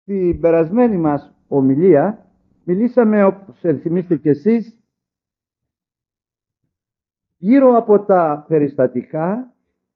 Στην περασμένη μας ομιλία μιλήσαμε, όπως ενθυμίστε και εσείς, γύρω από τα περιστατικά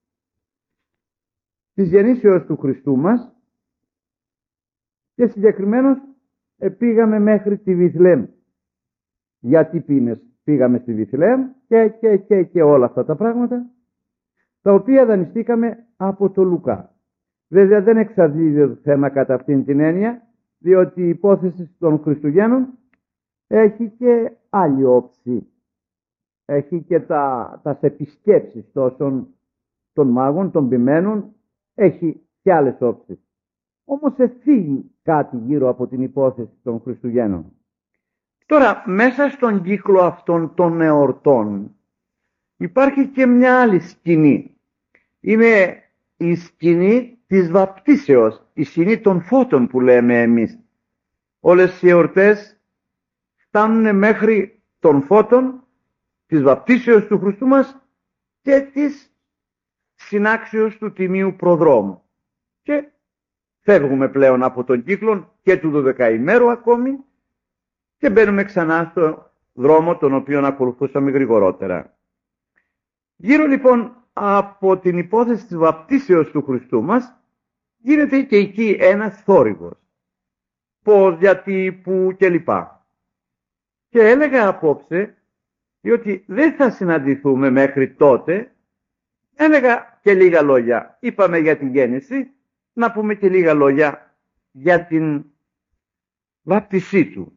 της γεννήσεως του Χριστού μας και συγκεκριμένως πήγαμε μέχρι τη Βιθλεέμ. Γιατί πήγαμε στη Βιθλεέμ και όλα αυτά τα πράγματα, τα οποία δανειστήκαμε από το Λουκά. Βέβαια δεν εξαρτάται το θέμα κατά αυτήν την έννοια, διότι η υπόθεση των Χριστουγέννων έχει και άλλη όψη. Έχει και τα επισκέψεις τόσων των μάγων, των ποιμένων, έχει και άλλες όψεις. Όμως εφύγει κάτι γύρω από την υπόθεση των Χριστουγέννων. Τώρα, μέσα στον κύκλο αυτών των εορτών υπάρχει και μια άλλη σκηνή. Είναι η σκηνή της βαπτίσεως, η σκηνή των φώτων που λέμε εμείς. Όλες οι εορτές φτάνουν μέχρι των φώτων, της βαπτίσεως του Χριστού μας και της συνάξεως του Τιμίου Προδρόμου. Και φεύγουμε πλέον από τον κύκλο και του 12ημέρου ακόμη και μπαίνουμε ξανά στο δρόμο τον οποίο ακολουθούσαμε γρηγορότερα. Γύρω λοιπόν από την υπόθεση της βαπτίσεως του Χριστού μας γίνεται και εκεί ένας θόρυβος. Πώς, γιατί, πού κλπ. Και έλεγα απόψε, διότι δεν θα συναντηθούμε μέχρι τότε, έλεγα και λίγα λόγια. Είπαμε για τη γέννηση, να πούμε και λίγα λόγια για την βάπτισή του.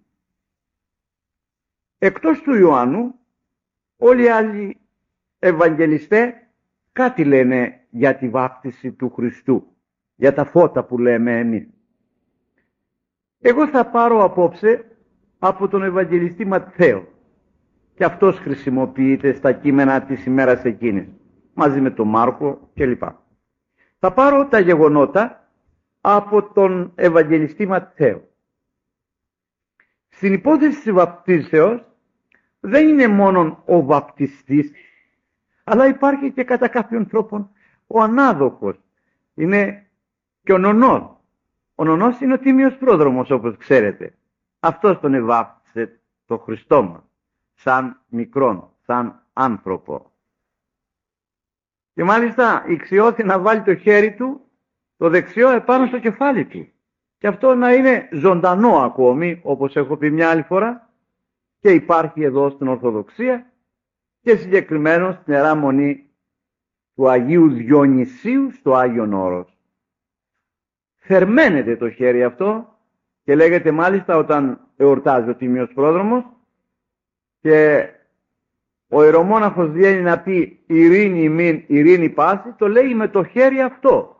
Εκτός του Ιωάννου, όλοι οι άλλοι Ευαγγελιστές κάτι λένε για τη βάπτιση του Χριστού, για τα φώτα που λέμε εμείς. Εγώ θα πάρω απόψε από τον Ευαγγελιστή Ματθαίο και αυτός χρησιμοποιείται στα κείμενα της ημέρας εκείνης, μαζί με τον Μάρκο κλπ. Θα πάρω τα γεγονότα από τον Ευαγγελιστή Ματθαίο. Στην υπόθεση της βαπτίσεως δεν είναι μόνο ο βαπτιστής, αλλά υπάρχει και κατά κάποιον τρόπο ο ανάδοχος. Είναι και ο νονός. Ο νονός είναι ο Τίμιος Πρόδρομος, όπως ξέρετε. Αυτός τον εβάπτισε το Χριστό μας, σαν μικρόν, σαν άνθρωπο. Και μάλιστα ηξιώθη να βάλει το χέρι του, το δεξιό επάνω στο κεφάλι του. Και αυτό να είναι ζωντανό ακόμη, όπως έχω πει μια άλλη φορά, και υπάρχει εδώ στην Ορθοδοξία και συγκεκριμένο στην Ιερά Μονή του Αγίου Διονυσίου στο Άγιον Όρος. Θερμαίνεται το χέρι αυτό και λέγεται μάλιστα όταν εορτάζει ο Τίμιος Πρόδρομος και ο ιερομόναχος βγαίνει να πει ειρήνη μην, ειρήνη πάση, το λέει με το χέρι αυτό.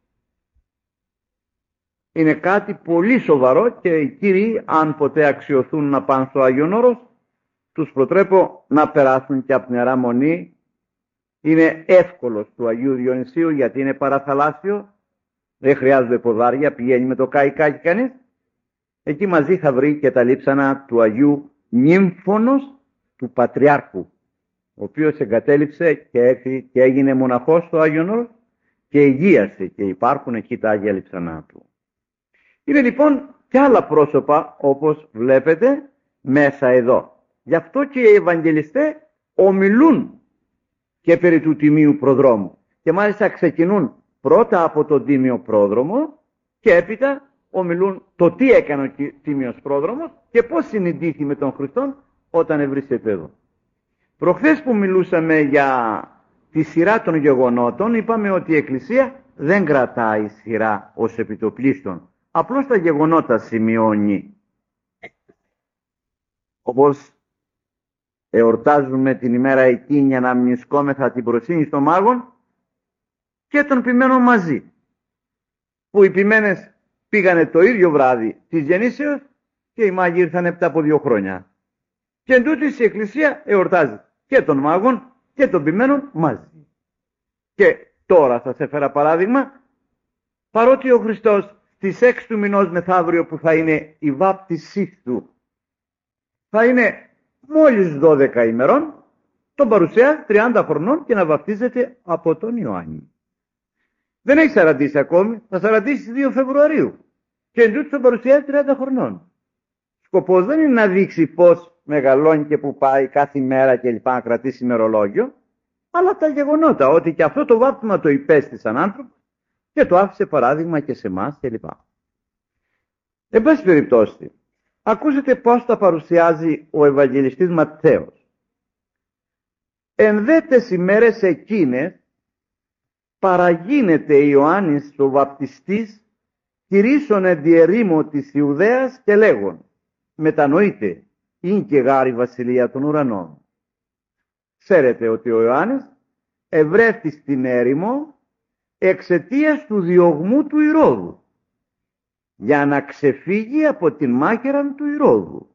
Είναι κάτι πολύ σοβαρό και οι κύριοι, αν ποτέ αξιωθούν να πάνε στο Άγιον Όρος, τους προτρέπω να περάσουν και από την Ιερά Μονή. Είναι εύκολος του Αγίου Διονυσίου γιατί είναι παραθαλάσσιο, δεν χρειάζονται ποδάρια, πηγαίνει με το καϊκάκι κανείς. Εκεί μαζί θα βρει και τα λείψανα του Αγίου Νύμφωνος του Πατριάρχου, ο οποίος εγκατέλειψε και έγινε μοναχός στο Άγιον Όρος και υγείασε και υπάρχουν εκεί τα Άγια λείψανά του. Είναι λοιπόν και άλλα πρόσωπα όπως βλέπετε μέσα εδώ. Γι' αυτό και οι Ευαγγελιστές ομιλούν και περί του Τιμίου Προδρόμου. Και μάλιστα ξεκινούν πρώτα από τον Τίμιο Πρόδρομο και έπειτα ομιλούν το τι έκανε ο Τίμιος Πρόδρομος και πώς συνειδήθη με τον Χριστόν όταν ευρίσκεται εδώ. Προχθές που μιλούσαμε για τη σειρά των γεγονότων, είπαμε ότι η Εκκλησία δεν κρατάει σειρά ως επιτοπλίστων. Απλώς τα γεγονότα σημειώνει. Όπως εορτάζουμε την ημέρα εκείνη για να μνησκόμεθα την προσύνη των μάγων και των ποιμένων μαζί. Που οι ποιμένες πήγανε το ίδιο βράδυ της γεννήσεως και οι μάγοι ήρθαν μετά από 2 χρόνια. Και εντούτοις η Εκκλησία εορτάζει και των μάγων και των ποιμένων μαζί. Και τώρα σας έφερα παράδειγμα, παρότι ο Χριστός στις 6 του μηνός μεθαύριο που θα είναι η βάπτισή του, θα είναι μόλις 12 ημερών, τον παρουσιάζει 30 χρονών και να βαπτίζεται από τον Ιωάννη. Δεν έχει σαραντήσει ακόμη, θα σαραντήσει 2 Φεβρουαρίου. Και εν τούτο τον παρουσιάζει 30 χρονών. Σκοπός δεν είναι να δείξει πώς μεγαλώνει και που πάει κάθε μέρα και λοιπά, να κρατήσει ημερολόγιο, αλλά τα γεγονότα, ότι και αυτό το βάπτισμα το υπέστη σαν άνθρωπο και το άφησε παράδειγμα και σε εμάς και λοιπά. Εν πάση περιπτώσει, ακούσετε πώς τα παρουσιάζει ο Ευαγγελιστής Ματθαίος. Εν δε τες ημέρες εκείνες παραγίνεται Ιωάννης ο βαπτιστής κηρύσσον εν τη ερήμο της Ιουδαίας και λέγον, μετανοείτε, ειν και γάρ η βασιλεία των ουρανών. Ξέρετε ότι ο Ιωάννης ευρέθη στην έρημο εξαιτίας του διωγμού του Ηρώδου, για να ξεφύγει από την μάχαιραν του Ηρώδου.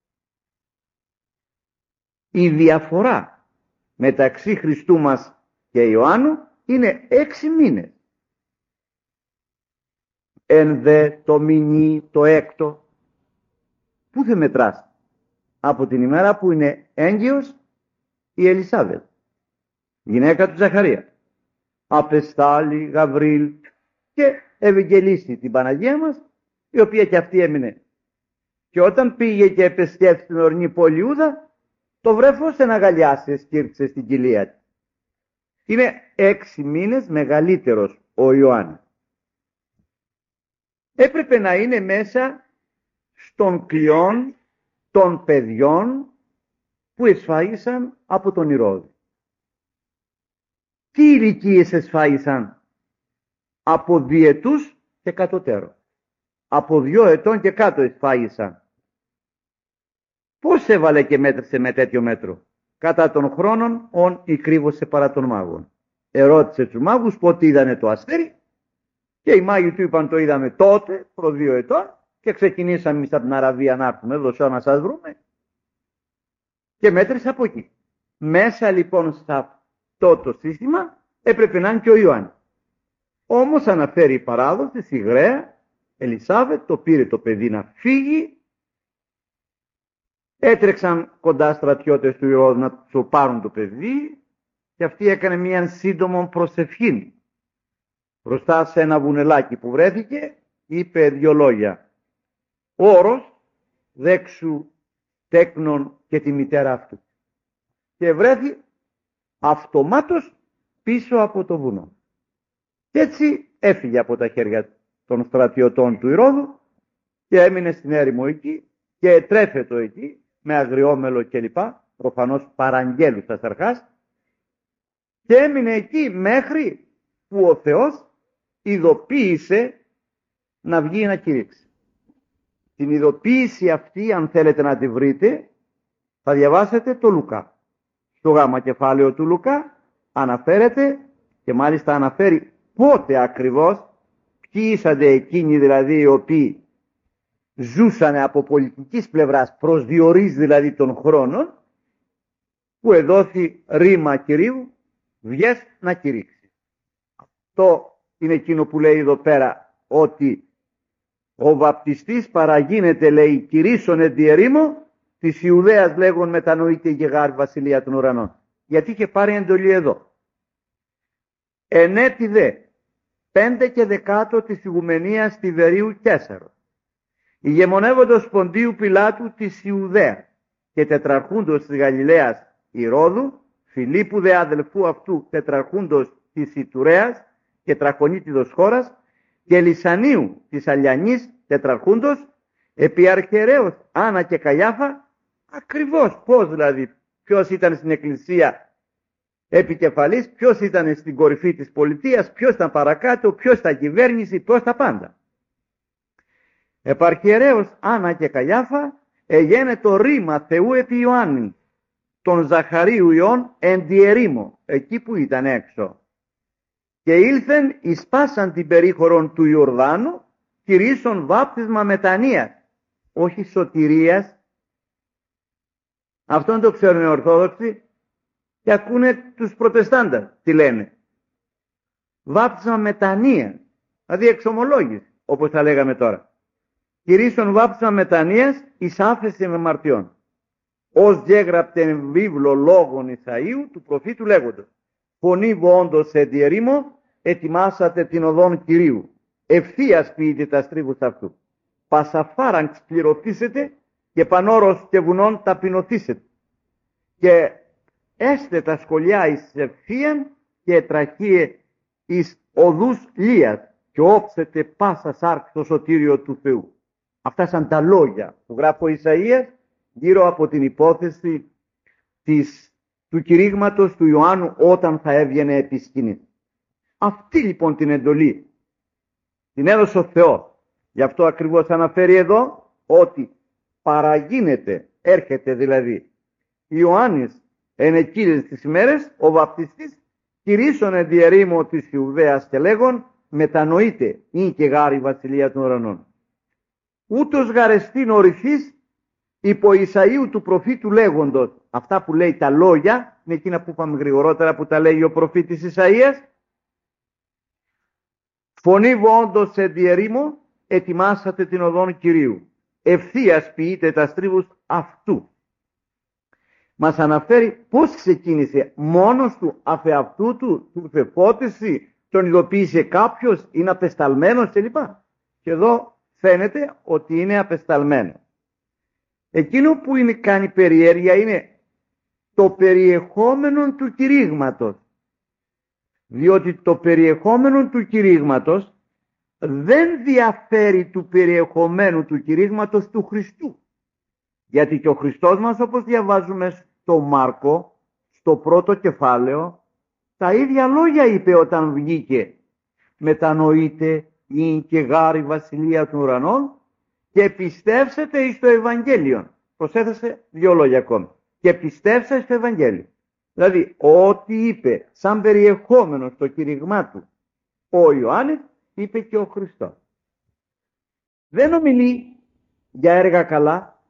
Η διαφορά μεταξύ Χριστού μας και Ιωάννου είναι 6 μήνες. Εν δε το μηνύ το έκτο, πού θα μετράς? Από την ημέρα που είναι έγκυος η Ελισάβετ, γυναίκα του Ζαχαρία, απεστάλη Γαβρίλ και ευαγγελίστη την Παναγία μας, η οποία και αυτή έμεινε. Και όταν πήγε και επεσκέφθη την ορεινή πόλη Ιούδα, το βρέφος εναγκαλιάσε, σκύρξε στην κοιλία της. Είναι 6 μήνες μεγαλύτερος ο Ιωάννης. Έπρεπε να είναι μέσα στον κλειόν των παιδιών που εσφάγησαν από τον Ηρώδη. Τι ηλικίες εσφάγησαν? Από 2 ετούς και κατωτέρω. Από 2 ετών και κάτω εσφάγησαν. Πώς έβαλε και μέτρησε με τέτοιο μέτρο? Κατά των χρόνων ον ηκρύβωσε παρά των μάγων. Ερώτησε τους μάγους πότε είδανε το αστέρι και οι μάγοι του είπαν το είδαμε τότε, προ 2 ετών, και ξεκινήσαμε εμείς από την Αραβία να έρθουμε εδώ να σας βρούμε και μέτρησε από εκεί. Μέσα λοιπόν σε αυτό το σύστημα έπρεπε να είναι και ο Ιωάννης. Όμως αναφέρει η παράδοση, η γραία Ελισάβετ το πήρε το παιδί να φύγει. Έτρεξαν κοντά στρατιώτες του Ηρώδου να του πάρουν το παιδί και αυτή έκανε μια σύντομο προσευχή. Μπροστά σε ένα βουνελάκι που βρέθηκε είπε 2 λόγια. Όρος δέξου τέκνον και τη μητέρα αυτού. Και βρέθη αυτομάτως πίσω από το βουνό. Και έτσι έφυγε από τα χέρια των στρατιωτών του Ηρώδου και έμεινε στην έρημο εκεί και τρέφετο εκεί με αγριόμελο κλπ. Προφανώς παραγγέλους αρχάς, και έμεινε εκεί μέχρι που ο Θεός ειδοποίησε να βγει να κηρύξει. Την ειδοποίηση αυτή, αν θέλετε να τη βρείτε, θα διαβάσετε το Λουκά. Στο γάμα κεφάλαιο του Λουκά αναφέρεται, και μάλιστα αναφέρει πότε ακριβώς, ποιοι ήσανται εκείνοι δηλαδή οι οποίοι ζούσανε από πολιτικής πλευράς, προσδιορίζει δηλαδή των χρόνων, που εδόθη ρήμα Κυρίου, βγες να κηρύξει. Αυτό είναι εκείνο που λέει εδώ πέρα, ότι ο βαπτιστής παραγίνεται, λέει, κηρύσσον εν τη ερήμο της Ιουδαίας λέγον μετανοείται γεγάρ βασιλεία των ουρανών. Γιατί είχε πάρει εντολή εδώ. Εν έτη δε 5 και 10 της ηγουμενίας Τιβερίου Καίσαρος, ηγεμονεύοντος Ποντίου Πιλάτου της Ιουδαίας και τετραρχούντος της Γαλιλαίας Ηρώδου, Φιλίππου δε αδελφού αυτού τετραρχούντος της Ιτουρέας και τραχονίτιδος χώρας, και Λυσανίου της Αλιανής τετραρχούντος, επί αρχιερέως Άννα και Καϊάφα. Ακριβώς πώς δηλαδή, ποιος ήταν στην εκκλησία επικεφαλής, ποιος ήταν στην κορυφή της πολιτείας, ποιος ήταν παρακάτω, ποιος ήταν κυβέρνηση, ποιος τα πάντα. Επαρχιερέως Άννα και Καϊάφα εγένε το ρήμα Θεού επί Ιωάννη, τον Ζαχαρίου Ιών εν τη ερήμο, εκεί που ήταν έξω. Και ήλθεν εις πάσαν την περίχωρον του Ιορδάνου, κηρύσσον βάπτισμα μετανοίας, όχι σωτηρίας. Αυτόν το ξέρουν οι Ορθόδοξοι και ακούνε τους Προτεστάντες τι λένε. Βάπτισμα μετανοίας, δηλαδή εξομολόγηση, όπως θα λέγαμε τώρα. Κηρύσσον βάπτισμα μετανοίας εις άφεση αμαρτιών. Ως γέγραπτεν βίβλο λόγων Ισαΐου του προφήτου λέγοντος. Φωνή όντως εν τη ερήμο, ετοιμάσατε την οδόν Κυρίου. ευθείας ποιείτε τα στρίβους αυτού. Πασαφάραν σκληρωθήσετε και πανόρος και βουνών ταπεινωθήσετε. Και έστε τα σκολιά εις ευθείαν και τραχύε εις οδούς λίας και όψετε πάσα σάρκ στο σωτήριο του Θεού. Αυτά σαν τα λόγια που γράφει ο Ισαΐας γύρω από την υπόθεση του κηρύγματος του Ιωάννου όταν θα έβγαινε επί σκηνής. Αυτή λοιπόν την εντολή την έδωσε ο Θεός. Γι' αυτό ακριβώς αναφέρει εδώ ότι παραγίνεται, έρχεται δηλαδή Ιωάννης εν εκείνες τις ημέρες ο βαπτιστής κηρύσσονε διερήμο της Ιουδαίας και λέγον μετανοείται είναι και γάρη η βασιλεία των ουρανών. Ούτως γαρεστήν ορυθής υπό Ισαΐου του προφήτου λέγοντος. Αυτά που λέει τα λόγια είναι εκείνα που είπαμε γρηγορότερα που τα λέει ο προφήτης Ισαΐας. Φωνή όντως σε διερήμο ετοιμάσατε την οδόν Κυρίου. Ευθείας ποιείτε τα στρίβους αυτού. Μας αναφέρει πώς ξεκίνησε μόνος του αφεαυτού του ήρθε φώτιση, τον ειδοποίησε κάποιος, είναι απεσταλμένος κλπ. Και εδώ φαίνεται ότι είναι απεσταλμένο. Εκείνο που είναι κάνει περιέργεια είναι το περιεχόμενο του κηρύγματος. Διότι το περιεχόμενο του κηρύγματος δεν διαφέρει του περιεχομένου του κηρύγματος του Χριστού. Γιατί και ο Χριστός μας, όπως διαβάζουμε στο Μάρκο, στο πρώτο κεφάλαιο, τα ίδια λόγια είπε όταν βγήκε. Μετανοείτε είναι και γάρη βασιλεία των ουρανών και πιστεύσετε εις το Ευαγγέλιο. Προσέθεσε 2 λόγια ακόμη. Και πιστεύσετε στο Ευαγγέλιο. Δηλαδή, ό,τι είπε σαν περιεχόμενο στο κήρυγμά του ο Ιωάννης, είπε και ο Χριστός. Δεν ομιλεί για έργα καλά,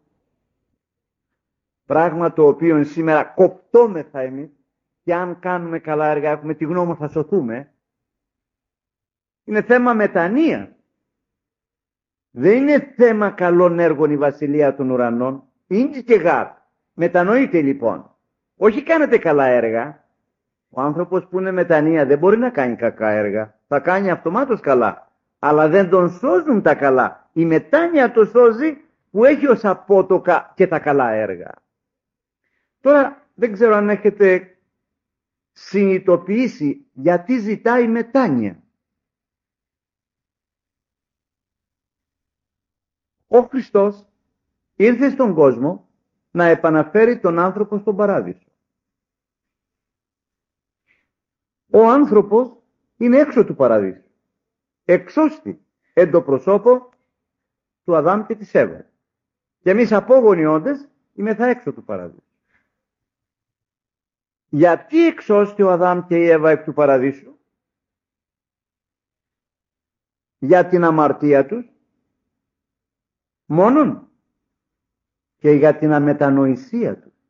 πράγμα το οποίο σήμερα κοπτόμεθα εμείς, και αν κάνουμε καλά έργα έχουμε τη γνώμη θα σωθούμε. Είναι θέμα μετανοίας. Δεν είναι θέμα καλών έργων η βασιλεία των ουρανών. Είναι και γάρ. Μετανοείτε λοιπόν. Όχι κάνετε καλά έργα. Ο άνθρωπος που είναι μετανία δεν μπορεί να κάνει κακά έργα. Θα κάνει αυτομάτως καλά. Αλλά δεν τον σώζουν τα καλά. Η μετάνοια το σώζει που έχει ως απότοκα και τα καλά έργα. Τώρα δεν ξέρω αν έχετε συνειδητοποιήσει γιατί ζητάει μετάνοια. Ο Χριστός ήρθε στον κόσμο να επαναφέρει τον άνθρωπο στον παράδεισο. Ο άνθρωπος είναι έξω του παραδείσου. Εξώστη εν το προσώπο του Αδάμ και της Εύας. Και εμείς απόγονοι όντες είμεθα έξω του παραδείσου. Γιατί εξώστη ο Αδάμ και η Εύα εκ του παραδείσου? Για την αμαρτία τους μόνον και για την αμετανοησία τους.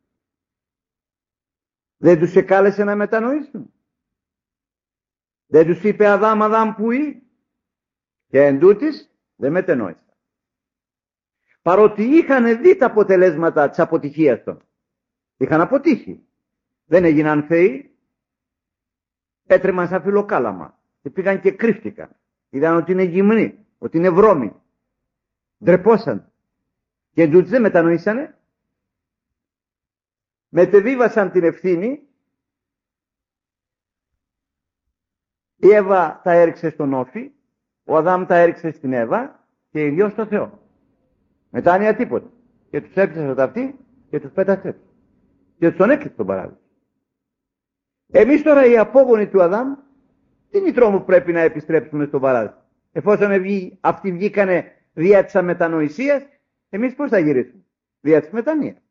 Δεν τους εκάλεσε να μετανοήσουν. Δεν τους είπε Αδάμ, Αδάμ που ή? Και εν τούτης δεν μετενόησαν. Παρότι είχαν δει τα αποτελέσματα της αποτυχίας των. Είχαν αποτύχει. Δεν έγιναν θεοί. Έτρεμαν σαν φιλοκάλαμα. Και πήγαν και κρύφτηκαν. Είδαν ότι είναι γυμνοί, ότι είναι βρώμοι. Ντρεπόσαν. Και εν τούτης δεν μετανοήσανε. Μετεβίβασαν την ευθύνη. Η Εύα τα έριξε στον Όφη, ο Αδάμ τα έριξε στην Εύα και οι δυο στο Θεό. Μετάνοια τίποτα. Και τους έπιασε τα αυτή και τους πέτασε. Και τους τον έκλεισε τον παράδεισο. Εμείς τώρα οι απόγονοι του Αδάμ, τι μητρό μου πρέπει να επιστρέψουμε στον παράδεισο? Εφόσον αυτοί βγήκανε δια της αμετανοησίας, εμείς πώς θα γυρίσουμε? Δια της μετανοίας.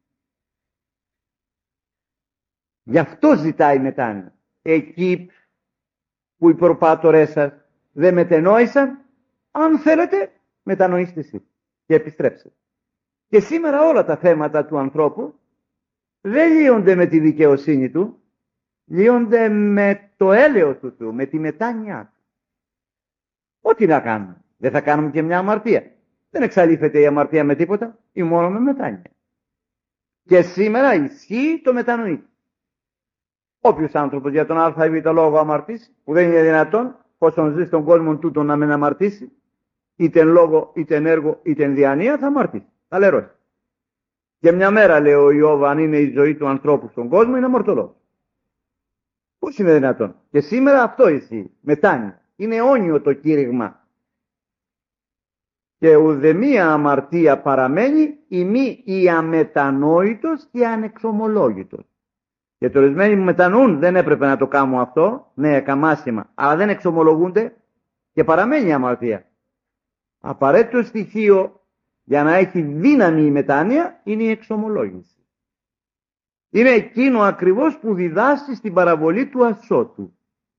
Γι' αυτό ζητάει μετάνοια. Εκεί που οι προπάτορές σας δεν μετενόησαν, αν θέλετε μετανοήστε εσείς και επιστρέψτε. Και σήμερα όλα τα θέματα του ανθρώπου δεν λύονται με τη δικαιοσύνη του, λύονται με το έλεος του Θεού, με τη μετάνοιά του. Ό,τι να κάνουμε. Δεν θα κάνουμε και μια αμαρτία. Δεν εξαλείφεται η αμαρτία με τίποτα ή μόνο με μετάνοια. Και σήμερα ισχύει το μετανοεί. Όποιος άνθρωπος για τον α ή β λόγο αμαρτήσει, που δεν είναι δυνατόν, όσον ζει στον κόσμο τούτο να μην αμαρτήσει, είτε εν λόγω, είτε εν έργο, είτε εν διανία, θα αμαρτήσει. Θα λερώσει. Και μια μέρα, λέει ο Ιώβ, αν είναι η ζωή του ανθρώπου στον κόσμο, είναι αμαρτωλός. Πώς είναι δυνατόν? Και σήμερα αυτό ισχύει. Μετάνοια. Είναι αιώνιο το κήρυγμα. Και ουδεμία αμαρτία παραμένει, ημί η αμετανόητος και ανεξομολόγητος. Και το ορισμένοι που μετανοούν, δεν έπρεπε να το κάνουν αυτό, ναι, καμάσιμα, αλλά δεν εξομολογούνται και παραμένει η αμαρτία. Απαραίτητο στοιχείο για να έχει δύναμη η μετάνοια είναι η εξομολόγηση. Είναι εκείνο ακριβώς που διδάσκει στην παραβολή του ασώτου.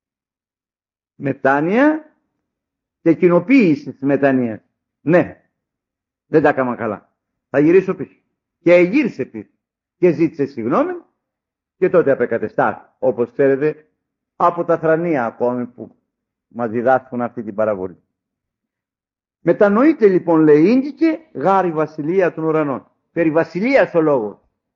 Μετάνοια και κοινοποίηση της μετανοίας. Ναι, δεν τα έκανα καλά. Θα γυρίσω πίσω. Και γύρισε πίσω. Και ζήτησε συγγνώμη και τότε απεκατεστάθη. Όπως ξέρετε, από τα θρανία ακόμη που μας διδάσκουν αυτή την παραβολή. Μετανοείται λοιπόν, λέει, ήγγικε γάρη βασιλεία των ουρανών. Περί βασιλείας ο λόγος.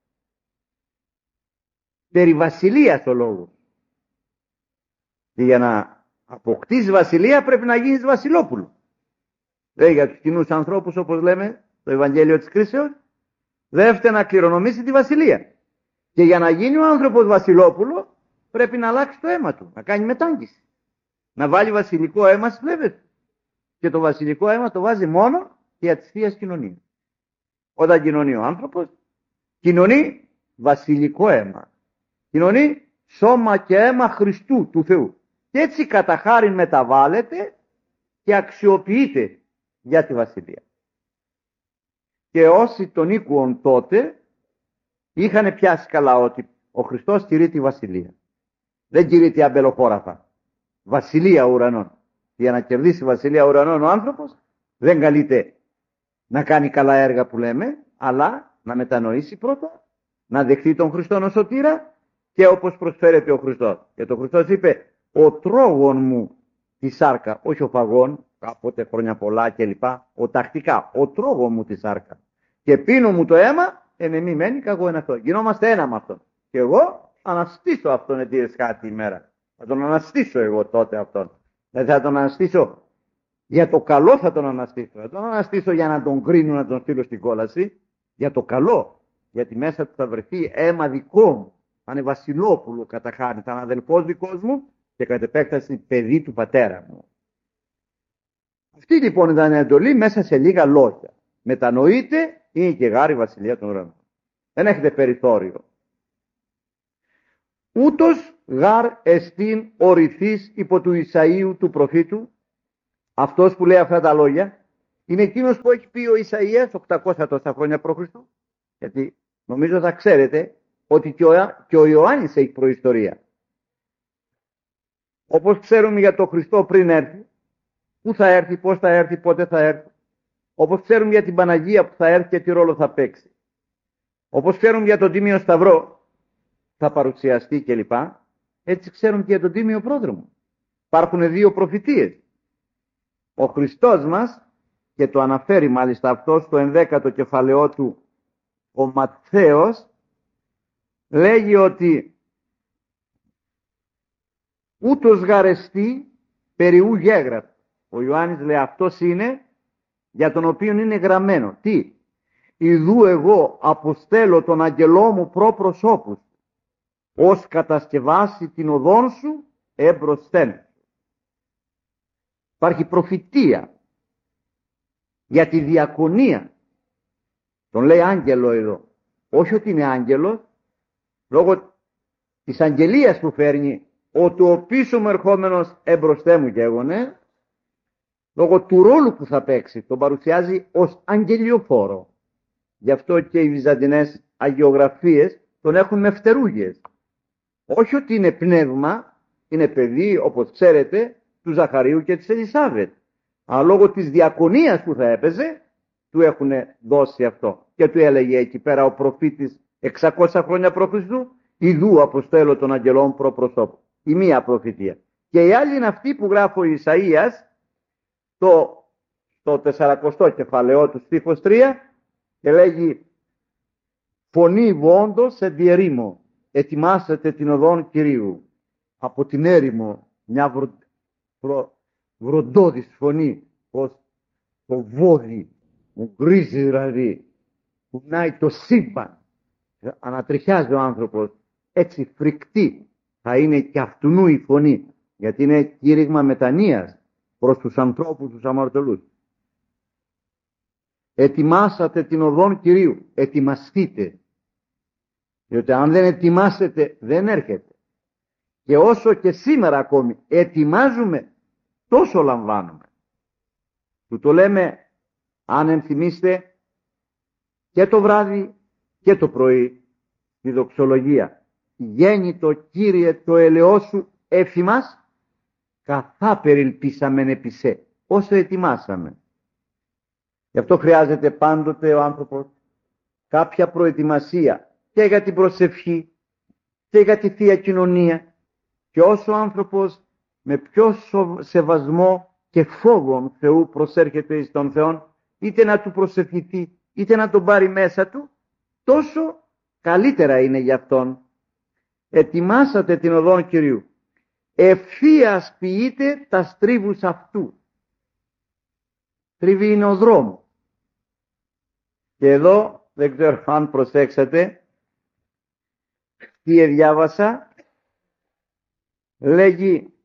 Περί βασιλείας ο λόγος. Και για να αποκτήσει βασιλεία πρέπει να γίνεις βασιλόπουλο. Λέει για τους κοινούς ανθρώπους, όπως λέμε το Ευαγγέλιο της Κρίσεως, δεν έφταιγε να κληρονομήσει τη βασιλεία. Και για να γίνει ο άνθρωπος βασιλόπουλο πρέπει να αλλάξει το αίμα του, να κάνει μετάγγιση. Να βάλει βασιλικό αίμα στις πλευρές του. Και το βασιλικό αίμα το βάζει μόνο για της Θείας Κοινωνίας. Όταν κοινωνεί ο άνθρωπος, κοινωνεί βασιλικό αίμα. Κοινωνεί σώμα και αίμα Χριστού, του Θεού. Και έτσι κατά χάριν μεταβάλλεται και αξιοποιείται για τη βασιλεία. Και όσοι τον ήκουον τότε είχαν πιάσει καλά ότι ο Χριστός κηρύττει τη βασιλεία. Δεν κηρύττει αμπελοχώραφα. Βασιλεία ουρανών. Για να κερδίσει βασιλεία ουρανών ο άνθρωπος δεν καλείται να κάνει καλά έργα που λέμε, αλλά να μετανοήσει πρώτα, να δεχτεί τον Χριστόν ως σωτήρα και όπως προσφέρεται ο Χριστός. Και το Χριστός είπε, ο τρόγων μου τη σάρκα, όχι ο φαγών, κάποτε χρόνια πολλά κλπ. Ο τακτικά, ο τρόγων μου τη σάρκα. Και πίνω μου το αίμα, μη μένει καγώ είναι αυτό. Γινόμαστε ένα με αυτόν. Και εγώ αναστήσω αυτόν ετήρες κάτι ημέρα. Θα τον αναστήσω εγώ τότε αυτόν. Δεν θα τον αναστήσω για το καλό, θα τον αναστήσω. Θα τον αναστήσω για να τον κρίνω, να τον στείλω στην κόλαση. Για το καλό. Γιατί μέσα του θα βρεθεί αίμα δικό μου. Θα είναι βασιλόπουλο κατά χάρη. Θα είναι αδελφός δικός μου και κατ' επέκταση παιδί του πατέρα μου. Αυτή λοιπόν ήταν η εντολή μέσα σε λίγα λόγια. Μετανοείτε, είναι και γάρη βασιλεία των ουρανών. Δεν έχετε περιθώριο. Ούτως γάρ εστίν ορυθής υπό του Ισαΐου του προφήτου. Αυτός που λέει αυτά τα λόγια είναι εκείνος που έχει πει ο Ισαΐας 800 τόσα χρόνια π.Χ. Γιατί νομίζω θα ξέρετε ότι και ο Ιωάννης έχει προϊστορία. Όπως ξέρουμε για τον Χριστό πριν έρθει, πού θα έρθει, πώς θα έρθει, πότε θα έρθει. Όπως ξέρουμε για την Παναγία που θα έρθει και τι ρόλο θα παίξει. Όπως ξέρουμε για τον Τίμιο Σταυρό θα παρουσιαστεί κλπ. Έτσι ξέρουμε και για τον Τίμιο Πρόδρομο. Υπάρχουν δύο προφητείες. Ο Χριστός μας, και το αναφέρει μάλιστα αυτό στο 11ο κεφαλαιό του ο Ματθαίος, λέγει ότι ούτως γαρεστή περιού γέγραφ. Ο Ιωάννης λέει αυτός είναι για τον οποίο είναι γραμμένο. Τι? Ιδού εγώ αποστέλω τον αγγελό μου προ προσώπους, ως κατασκευάσει την οδόν σου εμπροσθέν. Υπάρχει προφητεία για τη διακονία. Τον λέει άγγελο εδώ. Όχι ότι είναι άγγελος, λόγω της αγγελίας που φέρνει, ότι ο πίσω μου ερχόμενος εμπροστέ μου γέγονε, λόγω του ρόλου που θα παίξει, τον παρουσιάζει ως αγγελιοφόρο. Γι' αυτό και οι βυζαντινές αγιογραφίες τον έχουν με φτερούγες. Όχι ότι είναι πνεύμα, είναι παιδί, όπως ξέρετε, του Ζαχαρίου και της Ελισάβετ. Αλλά λόγω της διακονίας που θα έπαιζε, του έχουν δώσει αυτό. Και του έλεγε εκεί πέρα ο προφήτης 600 χρόνια π.Χ. Ιδού αποστέλω των αγγελών προ προσώπου. Η μία προφητεία. Και η άλλη είναι αυτή που γράφει ο Ισαΐας στο 40ο κεφαλαιό του στίχος 3 και λέγει φωνή βόντος σε διερήμο, ετοιμάσετε την οδόν Κυρίου. Από την έρημο μια βροντώδης φωνή, πως το βόδι μου γκρίζει δηλαδή, κουνάει το σύμπαν, ανατριχιάζει ο άνθρωπος, έτσι φρικτή θα είναι και αυτουνού η φωνή, γιατί είναι κήρυγμα μετανοίας προς τους ανθρώπους τους αμαρτωλούς. Ετοιμάσατε την οδόν Κυρίου, ετοιμαστείτε, διότι αν δεν ετοιμάσετε δεν έρχεται. Και όσο και σήμερα ακόμη ετοιμάζουμε, τόσο λαμβάνουμε. Του το λέμε, αν ενθυμίστε, και το βράδυ και το πρωί, τη δοξολογία. Γέννητο Κύριε το ελαιό σου έφημας, καθά περιλπίσαμεν επισέ, όσο ετοιμάσαμε. Γι' αυτό χρειάζεται πάντοτε ο άνθρωπος κάποια προετοιμασία και για την προσευχή και για τη Θεία Κοινωνία. Και όσο ο άνθρωπος με πιο σεβασμό και φόβο Θεού προσέρχεται εις τον Θεό, είτε να του προσευχηθεί είτε να τον πάρει μέσα του, τόσο καλύτερα είναι για αυτόν. Ετοιμάσατε την οδόν Κυρίου, ευθείας ποιείτε τα στρίβους αυτού. Τρίβη είναι ο δρόμος. Και εδώ δεν ξέρω αν προσέξατε τι διάβασα, λέγει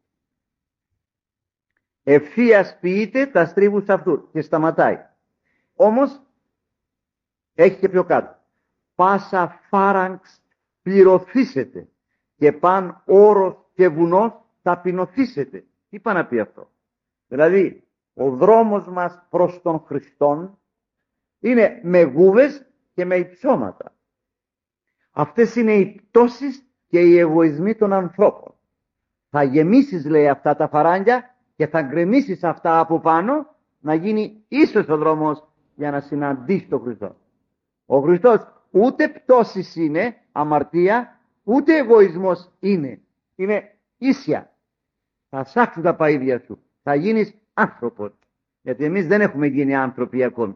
ευθείας ποιείτε τα στρίβους αυτού και σταματάει. Όμως έχει και πιο κάτω, πάσα φάραγξ πληρωθήσετε και παν όρος και βουνός ταπεινωθήσετε. Τι πάει να πει αυτό? Δηλαδή ο δρόμος μας προς τον Χριστόν είναι με γούβες και με υψώματα. Αυτές είναι οι πτώσεις και οι εγωισμοί των ανθρώπων. Θα γεμίσεις, λέει, αυτά τα φαράγγια και θα γκρεμίσεις αυτά από πάνω, να γίνει ίσως ο δρόμος για να συναντήσεις τον Χριστό. Ο Χριστός ούτε πτώσεις είναι, αμαρτία, ούτε εγωισμός είναι. Είναι ίσια. Θα σάξεις τα παΐδια σου. Θα γίνεις άνθρωπος. Γιατί εμείς δεν έχουμε γίνει άνθρωποι ακόμη.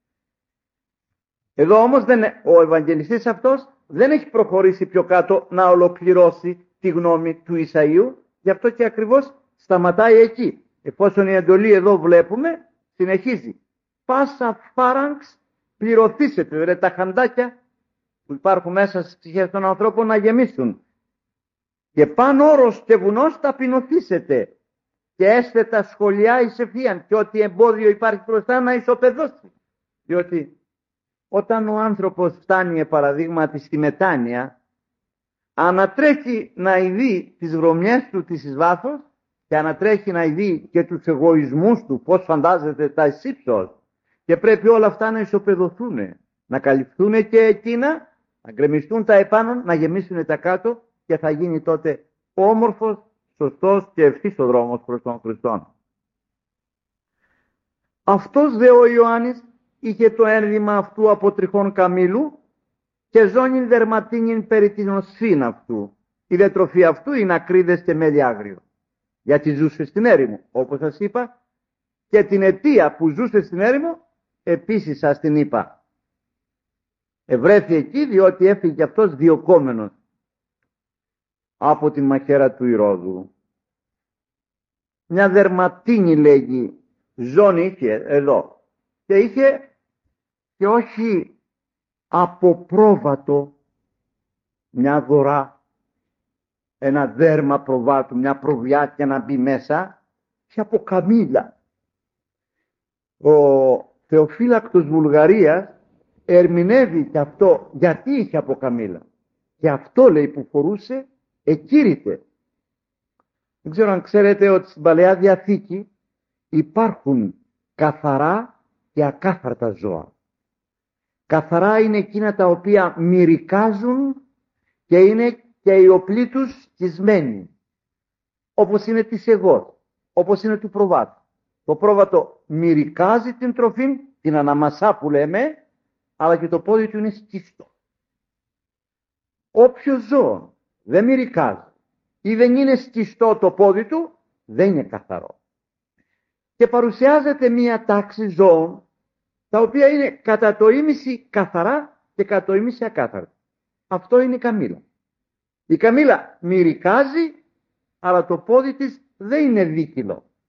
Εδώ όμως ο Ευαγγελιστής αυτός δεν έχει προχωρήσει πιο κάτω να ολοκληρώσει τη γνώμη του Ισαΐου. Γι' αυτό και ακριβώς σταματάει εκεί. Εφόσον η εντολή εδώ βλέπουμε, συνεχίζει. Πάσα φάραγξ πληρωθήσετε. Δηλαδή τα χαντάκια που υπάρχουν μέσα στις ψυχές των ανθρώπων να γεμίσουν. Και παν όρος και βουνός ταπεινωθήσετε. Και έστε τα σχολιά εις ευθείαν. Και ό,τι εμπόδιο υπάρχει μπροστά να ισοπεδώσει. Διότι όταν ο άνθρωπος φτάνει παραδείγματι στη μετάνοια, ανατρέχει να ειδεί τις βρωμιές του της εις βάθος και ανατρέχει να ειδεί και τους εγωισμούς του, πώς φαντάζεται τα εις ύψος. Και πρέπει όλα αυτά να ισοπεδωθούν, να καλυφθούν και εκείνα, να γκρεμιστούν τα επάνω, να γεμίσουν τα κάτω και θα γίνει τότε όμορφος, σωστός και ευθύς ο δρόμος προς τον Χριστό. Αυτός δε ο Ιωάννης είχε το ένδυμα αυτού από τριχών καμήλου και ζώνην δερματίνην περί την οσφήν αυτού. Η διατροφή αυτού είναι ακρίδες και μέλι άγριο. Γιατί ζούσε στην έρημο, όπως σας είπα, και την αιτία που ζούσε στην έρημο επίσης σας την είπα. Ευρέθη εκεί διότι έφυγε αυτός διωκόμενος από την μαχαίρα του Ηρώδου. Μια δερματίνη, λέγει, ζώνη είχε εδώ και είχε και όχι από πρόβατο μια δωρά, ένα δέρμα προβάτου, μια προβιά για να μπει μέσα, και από καμήλα. Ο Θεοφύλακτος Βουλγαρίας ερμηνεύει και αυτό γιατί είχε από καμήλα. Και αυτό, λέει, που φορούσε εκήρυτε. Δεν ξέρω αν ξέρετε ότι στην Παλαιά Διαθήκη υπάρχουν καθαρά και ακάθαρτα ζώα. Καθαρά είναι εκείνα τα οποία μυρικάζουν και είναι και οι οπλοί τους σκισμένοι. Όπως είναι της εγώς, όπως είναι του προβάτου. Το πρόβατο μυρικάζει την τροφή, την αναμασά που λέμε, αλλά και το πόδι του είναι σκιστό. Όποιο ζώο δεν μυρικάζει ή δεν είναι σκιστό το πόδι του, δεν είναι καθαρό. Και παρουσιάζεται μία τάξη ζώων, τα οποία είναι κατά το ίμιση καθαρά και κατά το ίμιση ακάθαρα. Αυτό είναι η καμήλα. Η καμήλα μυρικάζει, αλλά το πόδι της δεν είναι δίκυλο.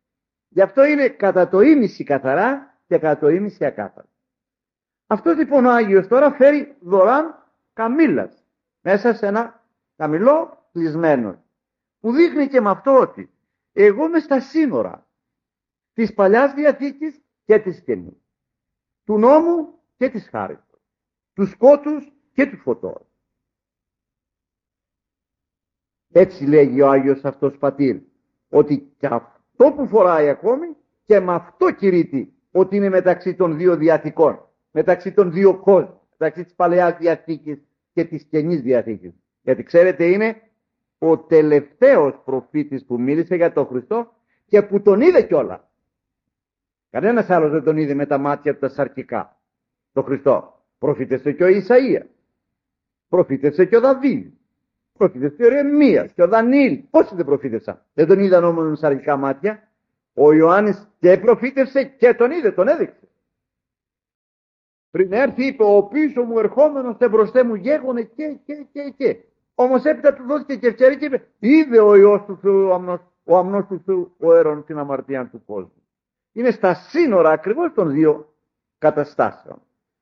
Γι' αυτό είναι κατά το ήμιση καθαρά και κατά το ήμιση ακάθαρα. Αυτός λοιπόν ο Άγιος τώρα φέρει δωράν καμήλας μέσα σε ένα καμηλό κλεισμένο, που δείχνει και με αυτό ότι εγώ είμαι στα σύνορα της Παλιάς Διαθήκης και της Καινής, του νόμου και της χάριτος, του σκότους και του φωτός. Έτσι λέγει ο Άγιος αυτός πατήρ, ότι και αυτό που φοράει ακόμη και με αυτό κηρύττει ότι είναι μεταξύ των δύο διαθήκων, μεταξύ των δύο κόσμων, μεταξύ της Παλαιάς Διαθήκης και της Καινής Διαθήκης. Γιατί ξέρετε, είναι ο τελευταίος προφήτης που μίλησε για τον Χριστό και που τον είδε κιόλα. Κανένας άλλος δεν τον είδε με τα μάτια του τα σαρκικά, τον Χριστό. Προφήτευσε και ο Ισαΐας, προφήτευσε και ο Δαβίδ, προφήτευσε και ο Ιερεμίας και ο Δανιήλ. Πόσοι δεν προφήτευσαν? Δεν τον είδαν όμως με σαρκικά μάτια? Ο Ιωάννης και προφήτευσε και τον είδε, τον έδειξε. Πριν έρθει είπε, ο πίσω μου ερχόμενος εμπροστέ μου γέγονε και. Όμως έπειτα του δόθηκε και ευκαιρία και είπε, είδε ο Υιός του Θεού, ο αμνός του Θεού, ο αίρον την αμαρτία του κόσμου. Είναι στα σύνορα ακριβώς των δύο καταστάσεων.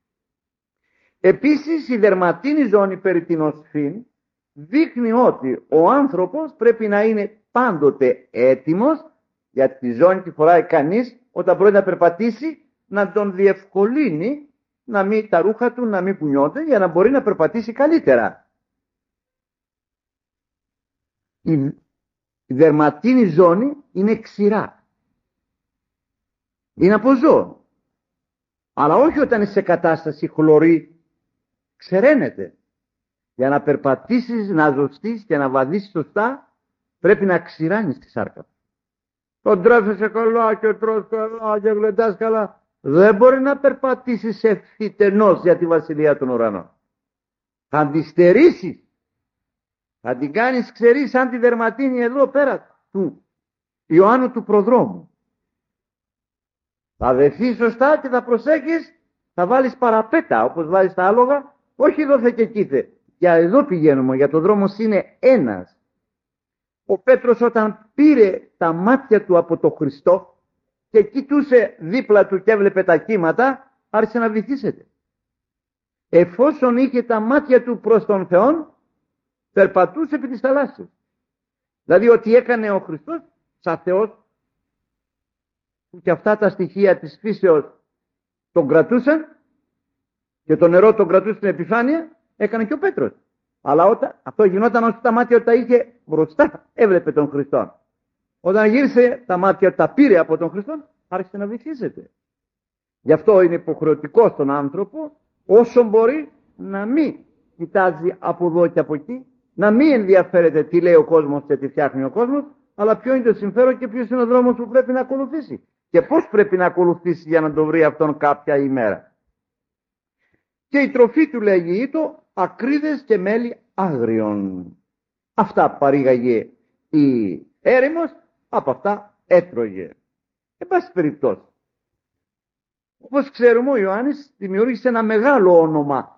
Επίσης η δερματίνη ζώνη περί την οσφήν δείχνει ότι ο άνθρωπος πρέπει να είναι πάντοτε έτοιμος, γιατί τη ζώνη τη φοράει κανείς όταν πρόκειται να περπατήσει, να τον διευκολύνει τα ρούχα του να μην κουνιόνται για να μπορεί να περπατήσει καλύτερα. Η δερματίνη ζώνη είναι ξηρά. Είναι από ζώο. Αλλά όχι όταν είσαι σε κατάσταση χλωρή, ξεραίνεται. Για να περπατήσεις, να ζωστείς και να βαδίσεις σωστά, πρέπει να ξηράνεις τη σάρκα. Τον τρέφεσαι καλά και τρως καλά και γλεντάς καλά. Δεν μπορεί να περπατήσεις ευθυτενώς για τη βασιλεία των ουρανών. Θα τη στερήσεις. Θα την κάνεις ξερή σαν τη δερματίνη εδώ πέρα του Ιωάννου του προδρόμου. Θα δεθείς σωστά και θα προσέχεις, θα βάλεις παραπέτα όπως βάζεις τα άλογα, όχι δόθε και κοίθε. Για εδώ πηγαίνουμε, για το δρόμος είναι ένας. Ο Πέτρος όταν πήρε τα μάτια του από τον Χριστό και κοιτούσε δίπλα του και έβλεπε τα κύματα, άρχισε να βυθίζεται. Εφόσον είχε τα μάτια του προς τον Θεό, περπατούσε επί της θαλάσσης. Δηλαδή ότι έκανε ο Χριστός σαν Θεός, που και αυτά τα στοιχεία της φύσεως τον κρατούσαν και το νερό τον κρατούσε στην επιφάνεια, έκανε και ο Πέτρος. Αλλά όταν αυτό γινόταν όσο τα μάτια τα είχε μπροστά, έβλεπε τον Χριστό. Όταν γύρισε τα μάτια τα πήρε από τον Χριστό, άρχισε να βυθίζεται. Γι' αυτό είναι υποχρεωτικό στον άνθρωπο όσο μπορεί να μην κοιτάζει από εδώ και από εκεί, να μην ενδιαφέρεται τι λέει ο κόσμος και τι φτιάχνει ο κόσμος, αλλά ποιο είναι το συμφέρον και ποιος είναι ο δρόμος που πρέπει να ακολουθήσει. Και πώς πρέπει να ακολουθήσει για να το βρει αυτόν κάποια ημέρα. Και η τροφή του λέγει ήτο ακρίδες και μέλι άγριων. Αυτά παρήγαγε η έρημος, από αυτά έτρωγε. Εν πάση περιπτώσει. Όπως ξέρουμε, ο Ιωάννης δημιούργησε ένα μεγάλο όνομα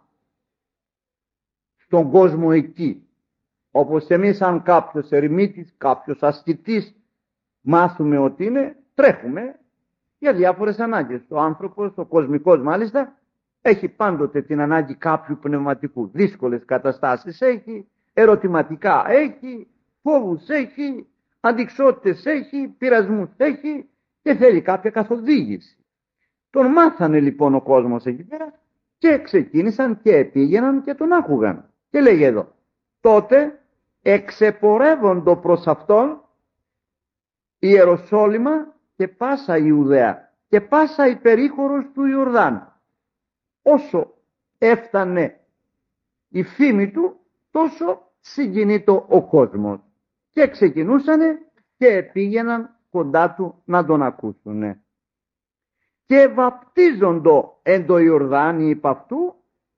στον κόσμο εκεί. Όπως εμείς αν κάποιος ερημίτης, κάποιος ασκητής μάθουμε ότι είναι, τρέχουμε για διάφορες ανάγκες. Ο άνθρωπος, ο κοσμικός μάλιστα, έχει πάντοτε την ανάγκη κάποιου πνευματικού. Δύσκολες καταστάσεις έχει, ερωτηματικά έχει, φόβους έχει, αντιξότητες έχει, πειρασμούς έχει και θέλει κάποια καθοδήγηση. Τον μάθανε λοιπόν ο κόσμος εκεί πέρα και ξεκίνησαν και πήγαιναν και τον άκουγαν. Και λέγει εδώ, τότε εξεπορεύοντο προς αυτόν η Ιεροσόλυμα και πάσα Ιουδαία και πάσα η περίχωρος του Ιορδάνου. Όσο έφτανε η φήμη του, τόσο συγκινήτο ο κόσμος. Και ξεκινούσανε και πήγαιναν κοντά του να τον ακούσουνε. Και βαπτίζοντο εν το Ιορδάνη υπ' αυτού,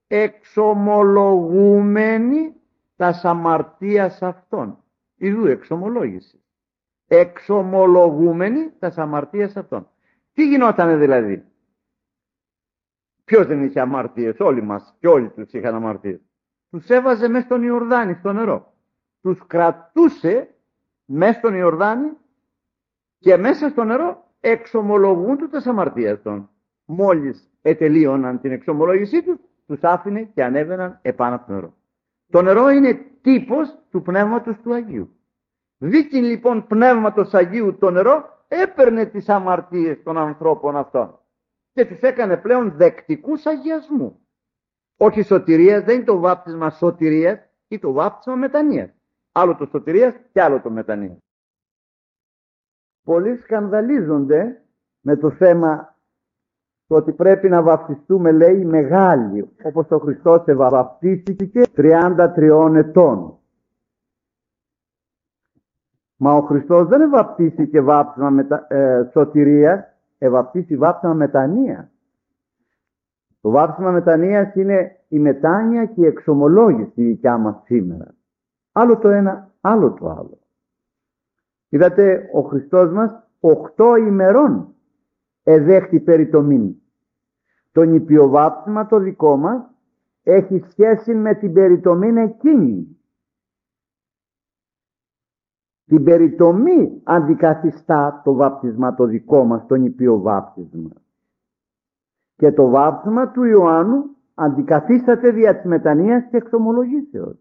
εξομολογούμενοι τας αμαρτίας αυτών. Ιδού εξομολόγηση. Εξομολογούμενοι τας αμαρτίας αυτών. Τι γινότανε δηλαδή? Ποιος δεν είχε αμαρτίες? Όλοι μας και όλοι τους είχαν αμαρτίες. Τους έβαζε μέσα στον Ιορδάνη, στο νερό. Τους κρατούσε μέσα στον Ιορδάνη και μέσα στο νερό εξομολογούν του τις αμαρτίες των. Μόλις ετελείωναν την εξομολόγησή τους, τους άφηνε και ανέβαιναν επάνω από το νερό. Το νερό είναι τύπος του Πνεύματος του Αγίου. Δίκην λοιπόν Πνεύματος Αγίου το νερό έπαιρνε τις αμαρτίες των ανθρώπων αυτών και τους έκανε πλέον δεκτικούς αγιασμού. Όχι σωτηρίας, δεν είναι το βάπτισμα σωτηρίας ή το βάπτισμα μετανοίας. Άλλο το σωτηρίας και άλλο το μετανοίας. Πολλοί σκανδαλίζονται με το θέμα το ότι πρέπει να βαπτιστούμε, λέει, μεγάλοι, όπως ο Χριστός ευαπτίστηκε 33 ετών. Μα ο Χριστός δεν ευαπτίστηκε βάπτισμα σωτηρίας, ευαπτίστηκε βάπτισμα μετανοίας. Το βάπτισμα μετανοίας είναι η μετάνοια και η εξομολόγηση η δικιά μας σήμερα. Άλλο το ένα, άλλο το άλλο. Είδατε, ο Χριστός μας 8 ημερών εδέχτη περιτομήν. Το νηπιοβάπτισμα το δικό μας έχει σχέση με την περιτομήν εκείνη. Την περιτομή αντικαθιστά το βάπτισμα το δικό μας, το νηπιοβάπτισμα. Και το βάπτισμα του Ιωάννου αντικαθίσταται δια της μετανοίας και εξομολογήσεως.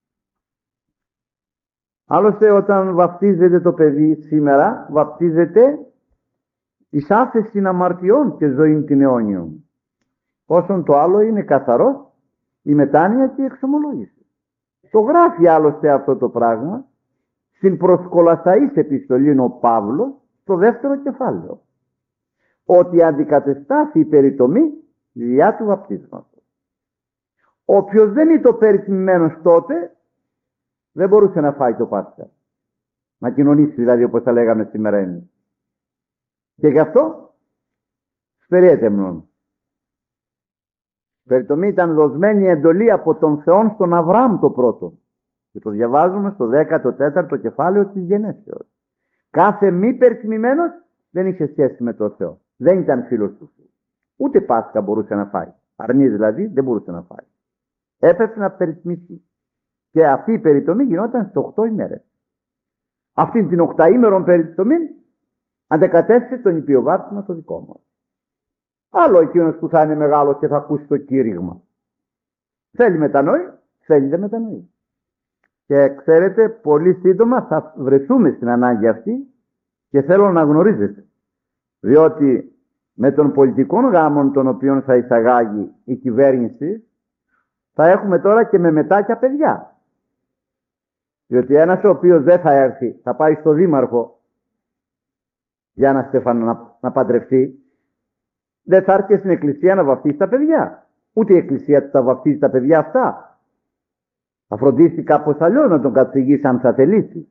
Άλλωστε, όταν βαπτίζεται το παιδί σήμερα, βαπτίζεται εις άφεση αμαρτιών και ζωήν την αιώνιον. Όσον το άλλο είναι καθαρό, η μετάνοια και η εξομολόγηση. Το γράφει άλλωστε αυτό το πράγμα στην προσκολασαής επιστολή ο Παύλος, στο δεύτερο κεφάλαιο. Ότι αντικατεστάθη η περιτομή διά του βαπτίσματος. Όποιος δεν ήταν περιτιμημένος τότε, δεν μπορούσε να φάει το Πάσχα. Να κοινωνήσει δηλαδή, όπως τα λέγαμε σήμερα είναι. Και γι' αυτό στεριέται μόνο. Περιτομή ήταν δοσμένη εντολή από τον Θεό στον Αβραάμ το πρώτο. Και το διαβάζουμε στο 14ο κεφάλαιο της Γενέσεως. Κάθε μη περιτιμημένος δεν είχε σχέση με τον Θεό. Δεν ήταν φίλος του Θεού. Ούτε Πάσχα μπορούσε να φάει. Αρνής δηλαδή δεν μπορούσε να φάει. Έπρεπε να περιτιμηθεί. Και αυτή η περιτομή γινόταν στις 8 ημέρες. Αυτήν την 8ήμερον περιτομή αντεκατέστησε το νηπιοβάπτισμα το δικό μας. Άλλο εκείνος που θα είναι μεγάλο και θα ακούσει το κήρυγμα. Θέλει μετανοεί, θέλει δεν μετανοεί. Και ξέρετε, πολύ σύντομα θα βρεθούμε στην ανάγκη αυτή και θέλω να γνωρίζετε. Διότι με των πολιτικών γάμων των οποίων θα εισαγάγει η κυβέρνηση, θα έχουμε τώρα και με μετάκια παιδιά. Διότι ένας ο οποίος δεν θα έρθει, θα πάει στο δήμαρχο για να παντρευτεί, δεν θα έρθει στην εκκλησία να βαφτίσει τα παιδιά. Ούτε η εκκλησία του θα βαφτίσει τα παιδιά αυτά. Θα φροντίσει κάπως αλλιώς να τον καθηγήσει αν θα θελήσει.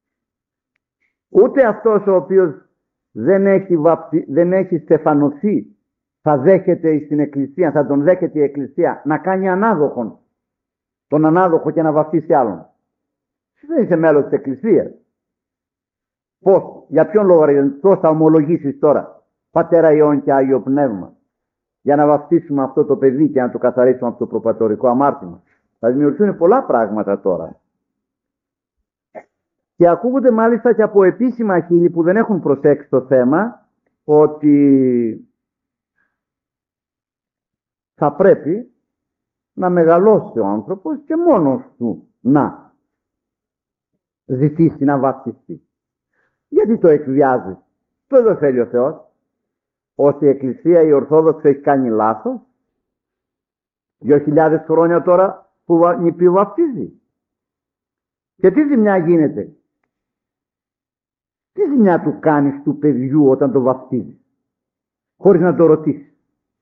Ούτε αυτός ο οποίος δεν έχει στεφανωθεί θα δέχεται στην εκκλησία, θα τον δέχεται η εκκλησία να κάνει ανάδοχον. Τον ανάδοχο και να βαφτίσει άλλον. Δεν είσαι μέλος της εκκλησίας. Πώς, για ποιον λόγο θα ομολογήσεις τώρα Πατέρα Υιόν και Άγιο Πνεύμα για να βαφτίσουμε αυτό το παιδί και να το καθαρίσουμε από το προπατορικό αμάρτημα? Θα δημιουργηθούν πολλά πράγματα τώρα. Και ακούγονται μάλιστα και από επίσημα χείλη που δεν έχουν προσέξει το θέμα ότι θα πρέπει να μεγαλώσει ο άνθρωπος και μόνος του να ζητήσει να βαπτιστεί. Γιατί το εκβιάζει? Το δεν θέλει ο Θεός. Ότι η Εκκλησία η Ορθόδοξη έχει κάνει λάθος. 2.000 χρόνια τώρα που νηπιοβαπτίζει. Και τι ζημιά γίνεται? Τι ζημιά του κάνεις του παιδιού όταν το βαπτίζει χωρίς να το ρωτήσει?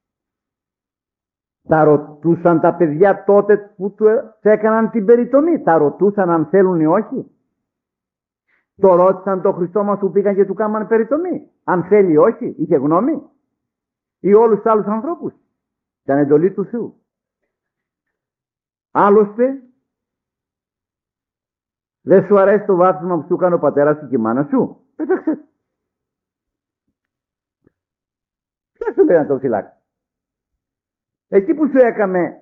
Τα ρωτούσαν τα παιδιά τότε που του έκαναν την περιτομή? Τα ρωτούσαν αν θέλουν ή όχι? Το ρώτησαν το Χριστό μας που πήγαν και του κάμανε περιτομή αν θέλει ή όχι? Είχε γνώμη? Ή όλους τους άλλους ανθρώπους? Ήταν εντολή του Θεού. Άλλωστε δεν σου αρέσει το βάπτισμα που σου έκανε ο πατέρας σου και η μάνα σου? Πέταξε. Ποιος σου λέει να το φυλάξει? Εκεί που σου έκαμε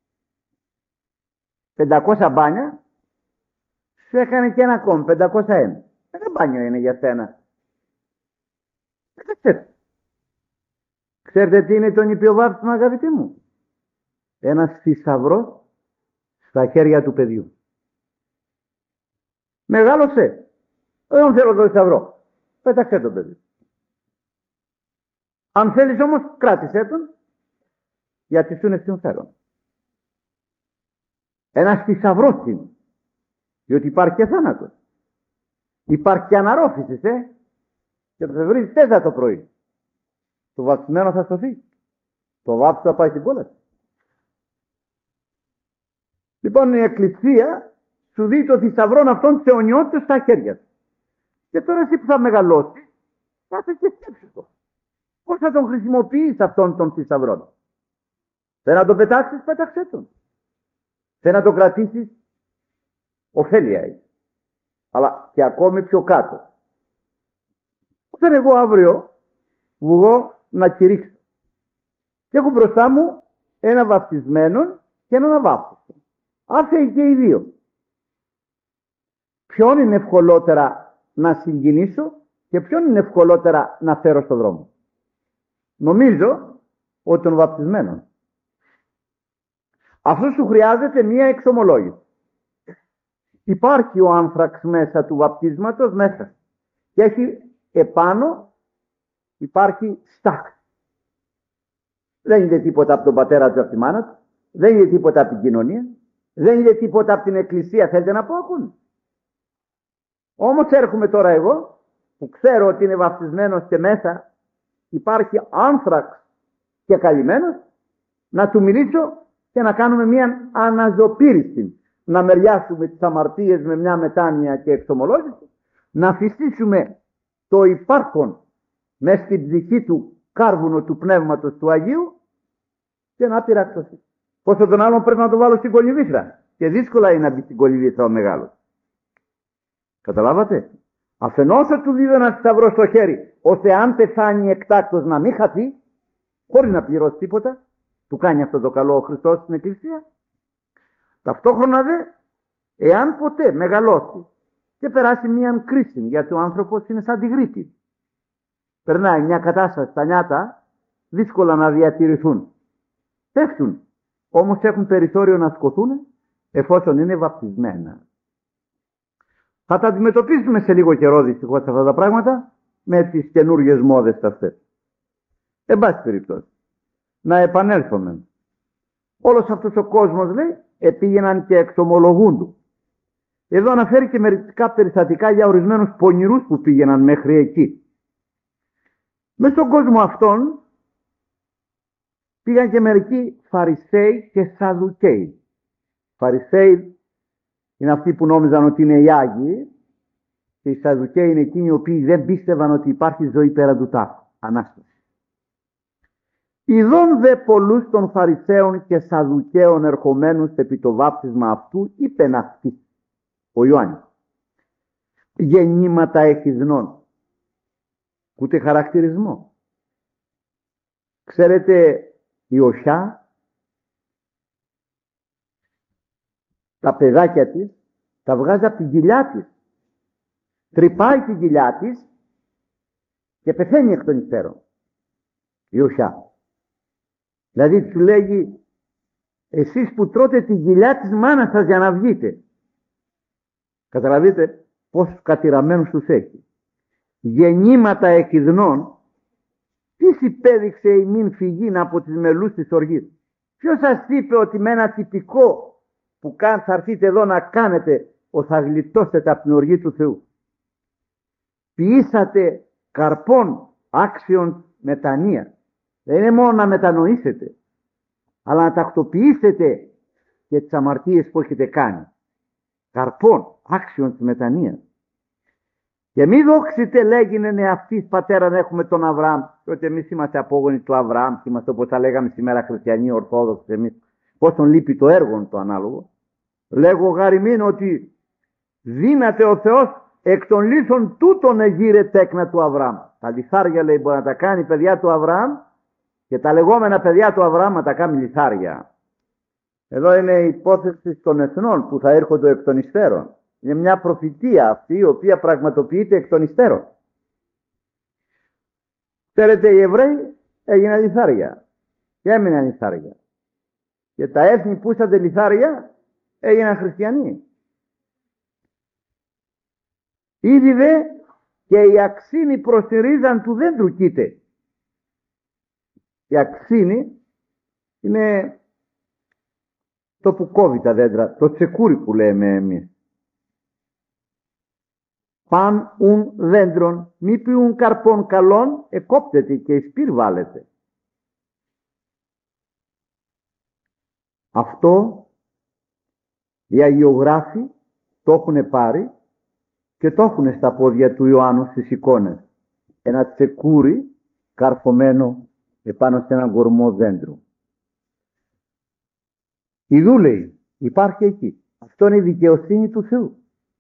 500 μπάνια, σου έκανε και ένα ακόμη 501. Ένα μπάνιο είναι για σένα. Ξέρετε τι είναι το νηπιοβάπτισμα, αγαπητοί μου? Ένας θησαυρός στα χέρια του παιδιού. Μεγάλωσε. Δεν θέλω το θησαυρό. Πέταξε το παιδί. Αν θέλεις όμως, κράτησέ τον, γιατί σου είναι συμφέρον. Ένας θησαυρός είναι. Διότι υπάρχει και θάνατος. Υπάρχει και αναρρόφηση, και το βρεις 4 το πρωί. Το βαπτισμένο θα σωθεί. Το βάπτιστο θα πάει στην κόλαση. Λοιπόν, η Εκκλησία σου δει το θησαυρό αυτόν της αιωνιότητας στα χέρια του. Και τώρα εσύ που θα μεγαλώσει, κάτσε και σκέψου το. Πώς θα τον χρησιμοποιείς αυτόν τον θησαυρό? Θέλει να τον πετάξεις, πέταξέ τον. Θέλει να τον κρατήσεις, ωφέλεια έχει. Αλλά και ακόμη πιο κάτω. Όταν εγώ αύριο βγω να κηρύξω και έχω μπροστά μου ένα βαπτισμένο και έναν αβάπτιστο. Άφηει και οι δύο. Ποιον είναι ευκολότερα να συγκινήσω και ποιον είναι ευκολότερα να φέρω στον δρόμο? Νομίζω ότι τον βαπτισμένο. Αυτό σου χρειάζεται μία εξομολόγηση. Υπάρχει ο άνθραξ μέσα του βαπτίσματος μέσα. Και έχει επάνω, υπάρχει στάχτη. Δεν είναι τίποτα από τον πατέρα του, από τη μάνα του. Δεν είναι τίποτα από την κοινωνία. Δεν είναι τίποτα από την εκκλησία. Θέλετε να πω, ακούν? Όμως έρχομαι τώρα εγώ, που ξέρω ότι είναι βαπτισμένος και μέσα υπάρχει άνθραξ και καλυμμένος, να του μιλήσω και να κάνουμε μια αναζωπήρηση. Να μεριάσουμε τις αμαρτίες με μια μετάνοια και εξομολόγηση, να φυσήσουμε το υπάρχον μες στην ψυχή του κάρβουνο του Πνεύματος του Αγίου και να πειραξωθεί. Πόσο τον άλλον πρέπει να το βάλω στην κολυβήθρα. Και δύσκολα είναι να μπει στην κολυβήθρα ο μεγάλος. Καταλάβατε? Αφενός του δίδω ένα θησαυρό στο χέρι, ώστε αν πεθάνει εκτάκτως να μην χαθεί, χωρίς να πληρώσει τίποτα. Του κάνει αυτό το καλό ο Χριστός στην Εκκλησία. Ταυτόχρονα δε, εάν ποτέ μεγαλώσει και περάσει μια κρίση, γιατί ο άνθρωπος είναι σαν τη γρήπη. Περνάει μια κατάσταση στα νιάτα, δύσκολα να διατηρηθούν. Πέφτουν, όμως έχουν περιθώριο να σκοθούν εφόσον είναι βαπτισμένα. Θα τα αντιμετωπίσουμε σε λίγο καιρό δυστυχώς αυτά τα πράγματα με τις καινούργιες μόδες αυτές. Εν πάση περιπτώσει, να επανέλθουμε. Όλος αυτός ο κόσμος, λέει, επήγαιναν και εξομολογούντου. Εδώ αναφέρει και μερικά περιστατικά για ορισμένους πονηρούς που πήγαιναν μέχρι εκεί. Μες στον κόσμο αυτόν πήγαν και μερικοί Φαρισαίοι και Σαδουκαίοι. Φαρισαίοι είναι αυτοί που νόμιζαν ότι είναι οι Άγιοι και οι Σαδουκαίοι είναι εκείνοι οι οποίοι δεν πίστευαν ότι υπάρχει ζωή πέρα του τάφου. Ανάσταση. Ιδών δε πολλούς των Φαρισαίων και Σαδουκαίων ερχομένους επί το βάπτισμα αυτού, είπεν αυτοί, ο Ιωάννης, γεννήματα εχιδνών. Ούτε χαρακτηρισμό. Ξέρετε, η οσιά, τα παιδάκια της, τα βγάζει από την κοιλιά της. Τρυπάει την κοιλιά της και πεθαίνει εκ των υστέρων. Η οσιά. Δηλαδή του λέγει, εσείς που τρώτε την κοιλιά της μάνας σας για να βγείτε. Καταλαβείτε πόσους κατηραμένους τους έχει. Γεννήματα εκιδνών, τι συμπέδειξε η μην φυγήν από τις μελούς της οργής? Ποιος σας είπε ότι με ένα τυπικό που θα έρθείτε εδώ να κάνετε, θα γλιτώσετε από την οργή του Θεού? Ποιήσατε καρπών άξιων μετανία. Δεν είναι μόνο να μετανοήσετε, αλλά να τακτοποιήσετε και τις αμαρτίες που έχετε κάνει. Καρπών άξιων της μετανοίας. Και μη δόξετε, λέγεινε αυτής πατέρα, να έχουμε τον Αβραάμ. Και ότι εμείς είμαστε απόγονοι του Αβραάμ, και είμαστε, όπως θα λέγαμε σήμερα, χριστιανοί, ορθόδοξοι εμείς. Πώς τον λείπει το έργο το ανάλογο. Λέγω γαριμήν ότι δύναται ο Θεός εκ των λύσεων τούτων εγείρε τέκνα του Αβραάμ. Τα λιθάρια, λέει, μπορεί να τα κάνει παιδιά του Αβραάμ, και τα λεγόμενα παιδιά του Αβραάμ να τα κάνει λιθάρια. Εδώ είναι η υπόθεση των εθνών που θα έρχονται εκ των υστέρων. Είναι μια προφητεία αυτή η οποία πραγματοποιείται εκ των υστέρων. Ξέρετε, οι Εβραίοι έγιναν λιθάρια και έμειναν λιθάρια. Και τα έθνη που ήσαν λιθάρια έγιναν χριστιανοί. Ήδη δε και η αξίνη προς τη ρίζαν του δέντρου κοίται. Η αξίνη είναι το που κόβει τα δέντρα, το τσεκούρι που λέμε εμείς. Παν ουν δέντρων, μη ποιούν καρπών καλών, εκόπτεται και εις πυρ βάλετε. Αυτό οι αγιογράφοι το έχουν πάρει και το έχουν στα πόδια του Ιωάννου στις εικόνες. Ένα τσεκούρι καρφωμένο επάνω σε έναν κορμό δέντρου. Ιδού λέει, υπάρχει εκεί. Αυτό είναι η δικαιοσύνη του Θεού.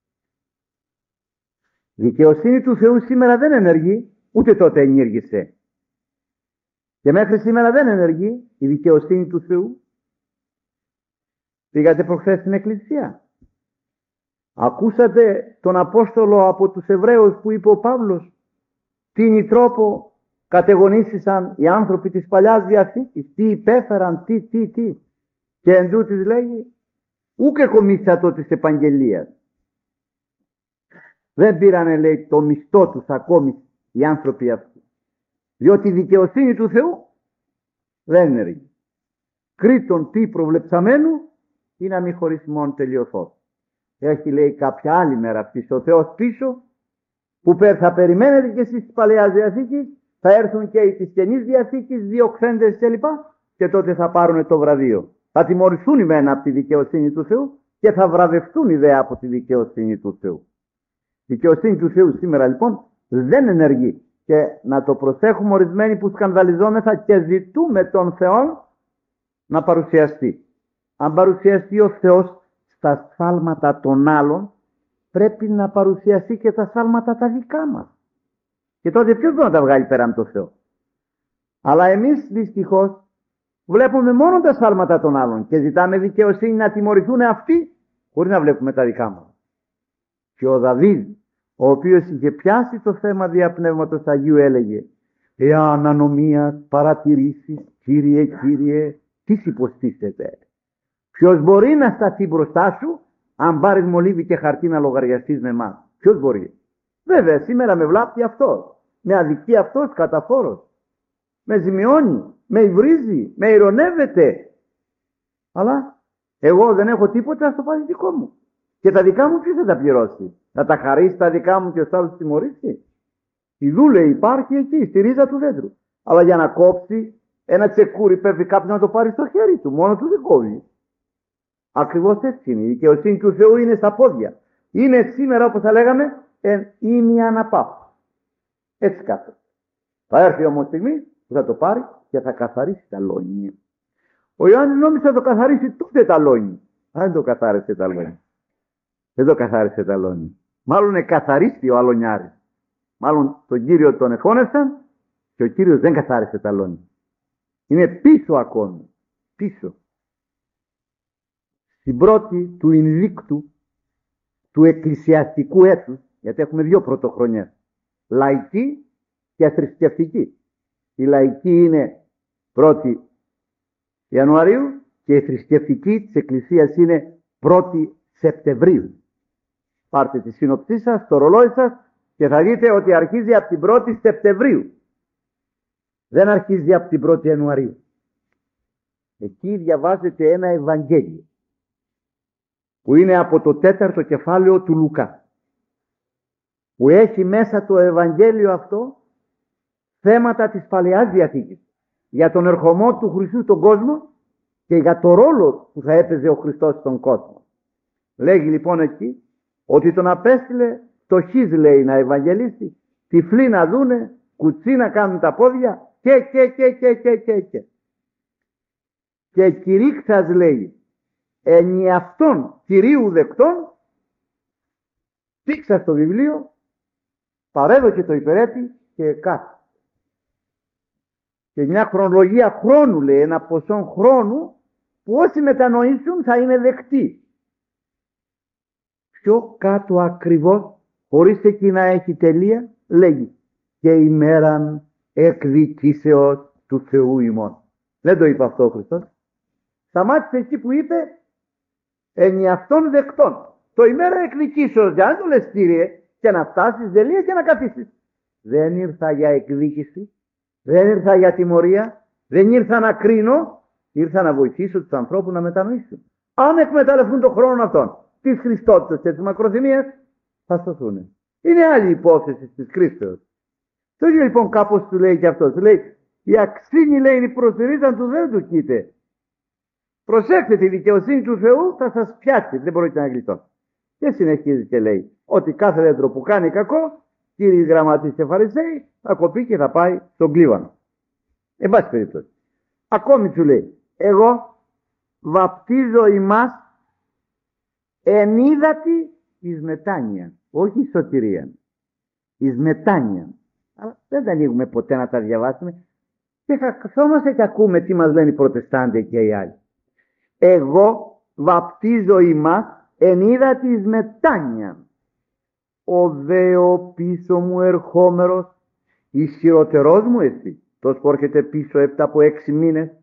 Η δικαιοσύνη του Θεού σήμερα δεν ενεργεί, ούτε τότε ενήργησε. Και μέχρι σήμερα δεν ενεργεί η δικαιοσύνη του Θεού. Πήγατε προχθές στην εκκλησία. Ακούσατε τον Απόστολο από τους Εβραίους που είπε ο Παύλος τι τρόπο κατεγονήσισαν οι άνθρωποι της Παλιάς Διαθήκης, τι υπέφεραν, τι. Και εν τούτοις λέγει, ούκε κομίσατο της επαγγελίας. Δεν πήρανε, λέει, το μισθό τους ακόμη οι άνθρωποι αυτοί. Διότι η δικαιοσύνη του Θεού δεν ενεργεί. Κρήτον τι προβλεψαμένου ή να μη χωρισμόν τελειωθώ. Έχει, λέει, κάποια άλλη μέρα πίσω ο Θεός πίσω που θα περιμένετε και εσείς της Παλαιάς Διαθήκης, θα έρθουν και οι της Καινής Διαθήκης, διοξέντες κλπ. Και τότε θα πάρουν το βραβείο. Θα τιμωρηθούν οι μένα από τη δικαιοσύνη του Θεού και θα βραβευτούν οι δε από τη δικαιοσύνη του Θεού. Η δικαιοσύνη του Θεού σήμερα λοιπόν δεν ενεργεί. Και να το προσέχουμε ορισμένοι που σκανδαλιζόμεθα και ζητούμε τον Θεό να παρουσιαστεί. Αν παρουσιαστεί ο Θεός στα σφάλματα των άλλων, πρέπει να παρουσιαστεί και τα σφάλματα τα δικά μας. Και τότε ποιος μπορεί να τα βγάλει πέρα από το Θεό. Αλλά εμείς δυστυχώς βλέπουμε μόνο τα σφάλματα των άλλων και ζητάμε δικαιοσύνη να τιμωρηθούν αυτοί χωρίς να βλέπουμε τα δικά μας. Και ο Δαβίδ, ο οποίος είχε πιάσει το θέμα δια Πνεύματος Αγίου, έλεγε «Εάν ανομίας παρατηρήσεις, Κύριε, τι υποστήσετε. Ποιος μπορεί να σταθεί μπροστά σου αν πάρεις μολύβι και χαρτί να λογαριαστείς με εμάς. Ποιος μπορεί. Βέβαια σήμερα με βλάπτει αυτός. Με αδικεί αυτός καταφόρος. Με ζημιώνει, με υβρίζει, με ειρωνεύεται. Αλλά εγώ δεν έχω τίποτα στο παθητικό μου. Και τα δικά μου ποιος θα τα πληρώσει. Να τα χαρίσει τα δικά μου και ο άλλος τιμωρήσει. Η δούλε υπάρχει εκεί, στη ρίζα του δέντρου. Αλλά για να κόψει ένα τσεκούρι πρέπει κάποιος να το πάρει στο χέρι του. Μόνο του δεν κόβει. Ακριβώς έτσι είναι. Η δικαιοσύνη του Θεού είναι στα πόδια. Είναι σήμερα, όπως θα λέγαμε, ήμια αναπαύση. Έτσι κάθεται. Θα έρθει όμως στιγμή που θα το πάρει και θα καθαρίσει τα λόνια. Ο Ιωάννης νόμιζε θα το καθαρίσει τότε τα λόνια. Δεν το καθάρισε τα λόνια. Δεν το καθάρισε τα λόνια. Μάλλον εκαθαρίστη ο αλωνιάρης. Μάλλον τον Κύριο τον εφώνευσαν και ο Κύριος δεν καθάρισε τα λόνια. Είναι πίσω ακόμη. Πίσω. Στην πρώτη του Ινδίκτου του εκκλησιαστικού έτους, γιατί έχουμε δύο πρωτοχρονιές, λαϊκή και θρησκευτική. Η λαϊκή είναι 1η Ιανουαρίου και η θρησκευτική της Εκκλησίας είναι 1η Σεπτεμβρίου. Πάρτε τη σύνοψή σας, το ρολόι σας και θα δείτε ότι αρχίζει από την 1η Σεπτεμβρίου. Δεν αρχίζει από την 1η Ιανουαρίου. Εκεί διαβάζεται ένα Ευαγγέλιο που είναι από το 4ο κεφάλαιο του Λουκά, που έχει μέσα το Ευαγγέλιο αυτό θέματα της Παλαιάς Διαθήκης για τον ερχομό του Χριστού στον κόσμο και για το ρόλο που θα έπαιζε ο Χριστός στον κόσμο. Λέγει λοιπόν εκεί ότι τον απέστειλε φτωχείς, λέει, να ευαγγελίσει, τυφλοί να δούνε, κουτσί να κάνουν τα πόδια και κηρύξας, λέει, ενιαυτών Κυρίου δεκτών, πήξα στο βιβλίο, παρέδωκε το υπερέτη και κάτω. Και μια χρονολογία χρόνου, λέει, ένα ποσό χρόνου που όσοι μετανοήσουν θα είναι δεκτοί. Πιο κάτω ακριβώς, χωρίς εκεί να έχει τελεία, λέγει και ημέραν εκδικήσεως του Θεού ημών. Δεν το είπε αυτό ο Χριστός. Σταμάτησε εκεί που είπε εν αυτών δεκτών. Το ημέρα εκδικήσεως, για να το λες Κύριε, και να φτάσεις τελεία και να καθίσεις. Δεν ήρθα για εκδίκηση, δεν ήρθα για τιμωρία, δεν ήρθα να κρίνω, ήρθα να βοηθήσω τους ανθρώπους να μετανοήσουν. Αν εκμεταλλευτούν τον χρόνο αυτόν, της Χριστότητας και της μακροθυμίας, θα σωθούν. Είναι άλλη υπόθεση της κρίσεως. Το ίδιο λοιπόν κάπως του λέει και αυτό. Του λέει, η αξίνη λέει η προσθηρίζαν του δεν του κοίτε. Προσέξτε, τη δικαιοσύνη του Θεού θα σας πιάσει, δεν μπορείτε να γλιτώσετε. Και συνεχίζει και λέει, ότι κάθε δέντρο που κάνει κακό, κύριοι γραμματείς και φαρισαίοι, θα κοπεί και θα πάει στον κλίβανο. Εν πάση περιπτώσει. Ακόμη του λέει, εγώ βαπτίζω ημάς εν ύδατι εις μετάνοια, όχι εις σωτηρία, εις μετάνοια. Αλλά δεν τα ανοίγουμε ποτέ να τα διαβάσουμε και καθόμαστε και ακούμε τι μας λένε οι Προτεστάντες και οι άλλοι. Εγώ βαπτίζω ημάς εν ύδατι εις μετάνοια. Ο δέο πίσω μου ερχόμενος, ισχυρότερός μου εσύ, τόσο που έρχεται πίσω έπειτα από 6 μήνες,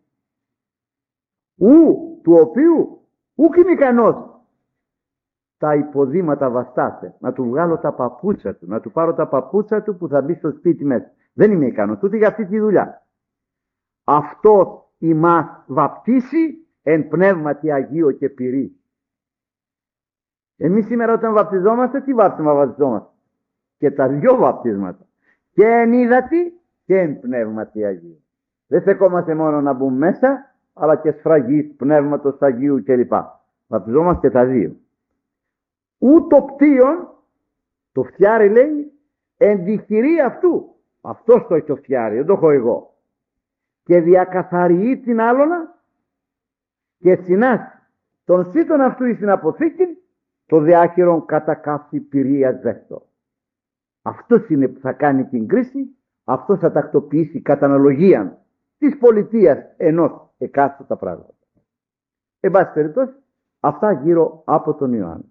του οποίου ούκ είμαι ικανός τα υποδήματα βαστάτε, να του βγάλω τα παπούτσα του, να του πάρω τα παπούτσα του που θα μπει στο σπίτι μέσα. Δεν είμαι ικανός ούτε για αυτή τη δουλειά. Αυτό ημάς βαπτίσει εν πνεύματι Αγίο και πυρί. Εμείς σήμερα όταν βαπτιζόμαστε, τι βάπτισμα βαπτιζόμαστε? Και τα δυο βαπτίσματα. Και εν ύδατι και εν πνεύματι Αγίου. Δεν στεκόμαστε μόνο να μπούμε μέσα, αλλά και σφραγής, πνεύματος Αγίου κλπ. Βαπτιζόμαστε και τα δύο. Ούτω πτύον, το φτιάρι λέει, εν τη χειρή αυτού. Αυτός το έχει το φτιάρι, δεν το έχω εγώ. Και διακαθαριεί την άλλονα και συνάσει τον σύτον αυτού εις την αποθήκη, το διάχυρον κατά καύση πυρίας δέστο. Αυτός είναι που θα κάνει την κρίση, αυτός θα τακτοποιήσει κατά αναλογία της πολιτείας ενός εκάστοτε πράγματα. Εν πάση περιπτώσει, αυτά γύρω από τον Ιωάννη.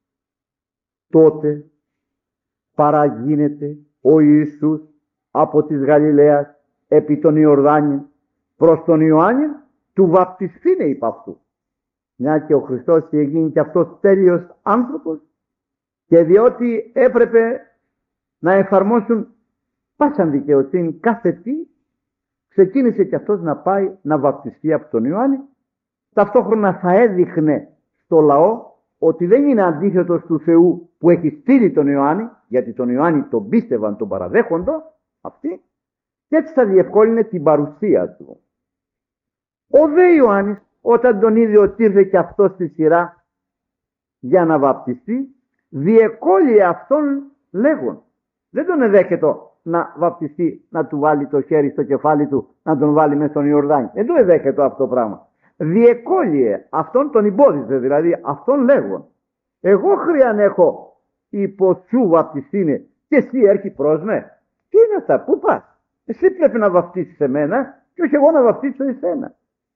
Τότε παραγίνεται ο Ιησούς από της Γαλιλαίας επί τον Ιορδάνη προς τον Ιωάννη του βαπτιστήνε υπ' αυτού. Μια και ο Χριστός είχε γίνει και αυτός τέλειος άνθρωπος και διότι έπρεπε να εφαρμόσουν πάσαν δικαιοσύνη κάθε τι, ξεκίνησε και αυτός να πάει να βαπτιστεί από τον Ιωάννη. Ταυτόχρονα θα έδειχνε στο λαό ότι δεν είναι αντίθετος του Θεού που έχει στείλει τον Ιωάννη, γιατί τον Ιωάννη τον πίστευαν, τον παραδέχοντο αυτοί, και έτσι θα διευκόλυνε την παρουσία του. Ο δε Ιωάννης, όταν τον είδε ότι ήρθε και αυτό στη σειρά για να βαπτιστεί, διεκόλλησε αυτόν λέγον. Δεν τον εδέχεται να βαπτιστεί, να του βάλει το χέρι στο κεφάλι του, να τον βάλει μέσα στον Ιορδάνη. Δεν το εδέχεται αυτό το πράγμα. Διεκόλλησε αυτόν, τον εμπόδιζε δηλαδή, αυτόν λέγον. Εγώ χρειαν έχω υπό σου βαπτιστήνε και εσύ έρχει προς με. Τι είναι αυτά, πού πας? Εσύ πρέπει να βαπτίσεις εμένα και όχι εγώ να βαπτίσω εσένα.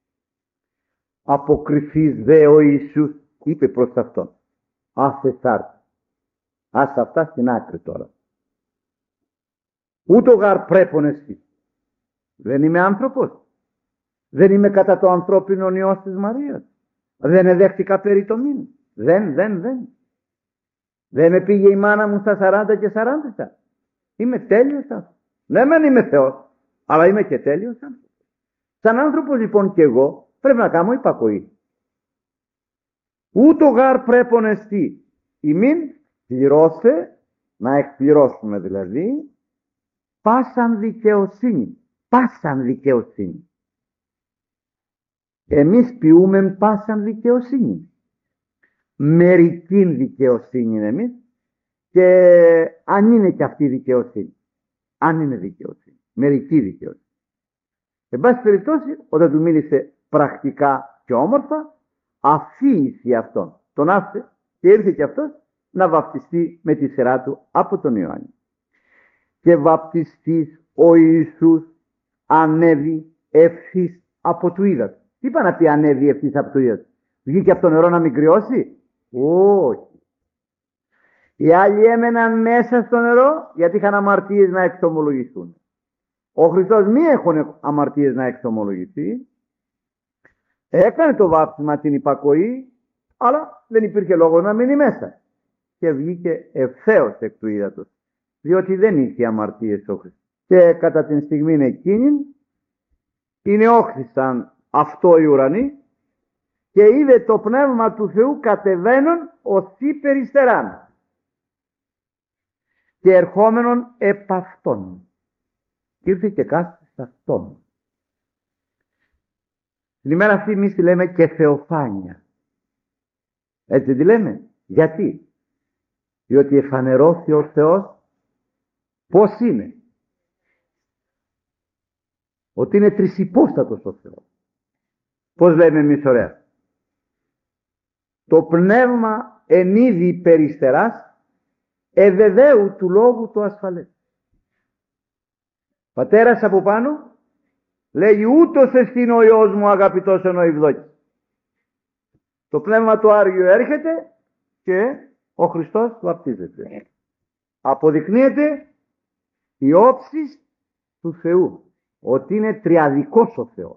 Αποκριθείς δε ο Ιησούς, είπε προς αυτόν, άσε σάρτη. Άσε αυτά στην άκρη τώρα. Ούτω γαρ πρέπον εσύ. Δεν είμαι άνθρωπος. Δεν είμαι κατά το ανθρώπινο ιός της Μαρίας. Δεν εδέχτηκα περιτομήν. Δεν. Δεν με πήγε η μάνα μου στα 40 και 40. Είμαι τέλειος άνθρωπος. Ναι, μεν είμαι Θεός, αλλά είμαι και τέλειος άνθρωπος. Σαν άνθρωπος λοιπόν και εγώ πρέπει να κάνω υπακοή. Ούτω γαρ πρέπον εστί. Ημίν πληρώσε, να εκπληρώσουμε δηλαδή, πάσαν δικαιοσύνη. Πάσαν δικαιοσύνη. Εμείς ποιούμε πάσαν δικαιοσύνη. Μερικήν δικαιοσύνη είναι εμείς και αν είναι και αυτή δικαιοσύνη. Αν είναι δικαιοσύνη. Μερική δικαιοσύνη. Εν πάση περιπτώσει, όταν του μίλησε πρακτικά και όμορφα, αφήησε αυτόν. Τον άφησε και ήρθε και αυτός να βαπτιστεί με τη σειρά του από τον Ιωάννη. Και βαπτιστής ο Ιησούς ανέβη ευθύς από του ύδατος. Τι είπα να πει ανέβη ευθύς από το ύδατος? Βγήκε από το νερό να μην κρυώσει? Όχι. Οι άλλοι έμεναν μέσα στο νερό γιατί είχαν αμαρτίες να εξομολογηθούν. Ο Χριστός μη έχουν αμαρτίες να εξομολογηθεί. Έκανε το βάπτισμα την υπακοή, αλλά δεν υπήρχε λόγο να μείνει μέσα. Και βγήκε ευθέως εκ του ύδατος, διότι δεν είχε αμαρτίες ο Χριστός. Και κατά την στιγμή εκείνη ενεόχθησαν αυτό οι ουρανοί και είδε το Πνεύμα του Θεού κατεβαίνον ως υπεριστεράν και ερχόμενον επ' αυτόν. Ήρθε και κάθισε σε αυτόν. Την ημέρα αυτή εμείς τη λέμε και θεοφάνεια. Έτσι τη λέμε. Γιατί? Διότι εφανερώθη ο Θεός πώς είναι. Ότι είναι τρισυπόστατος ο Θεός. Πώς λέμε εμείς ωραία. Το πνεύμα εν είδη υπεριστεράς ευεβαίου του λόγου το ασφαλές. Πατέρας από πάνω λέγει ούτως εστίν ο Υιός μου αγαπητός εν ο Ιδόκης. Το πνεύμα του Άργιο έρχεται και ο Χριστός βαπτίζεται. Αποδεικνύεται η όψη του Θεού. Ότι είναι τριαδικός ο Θεός.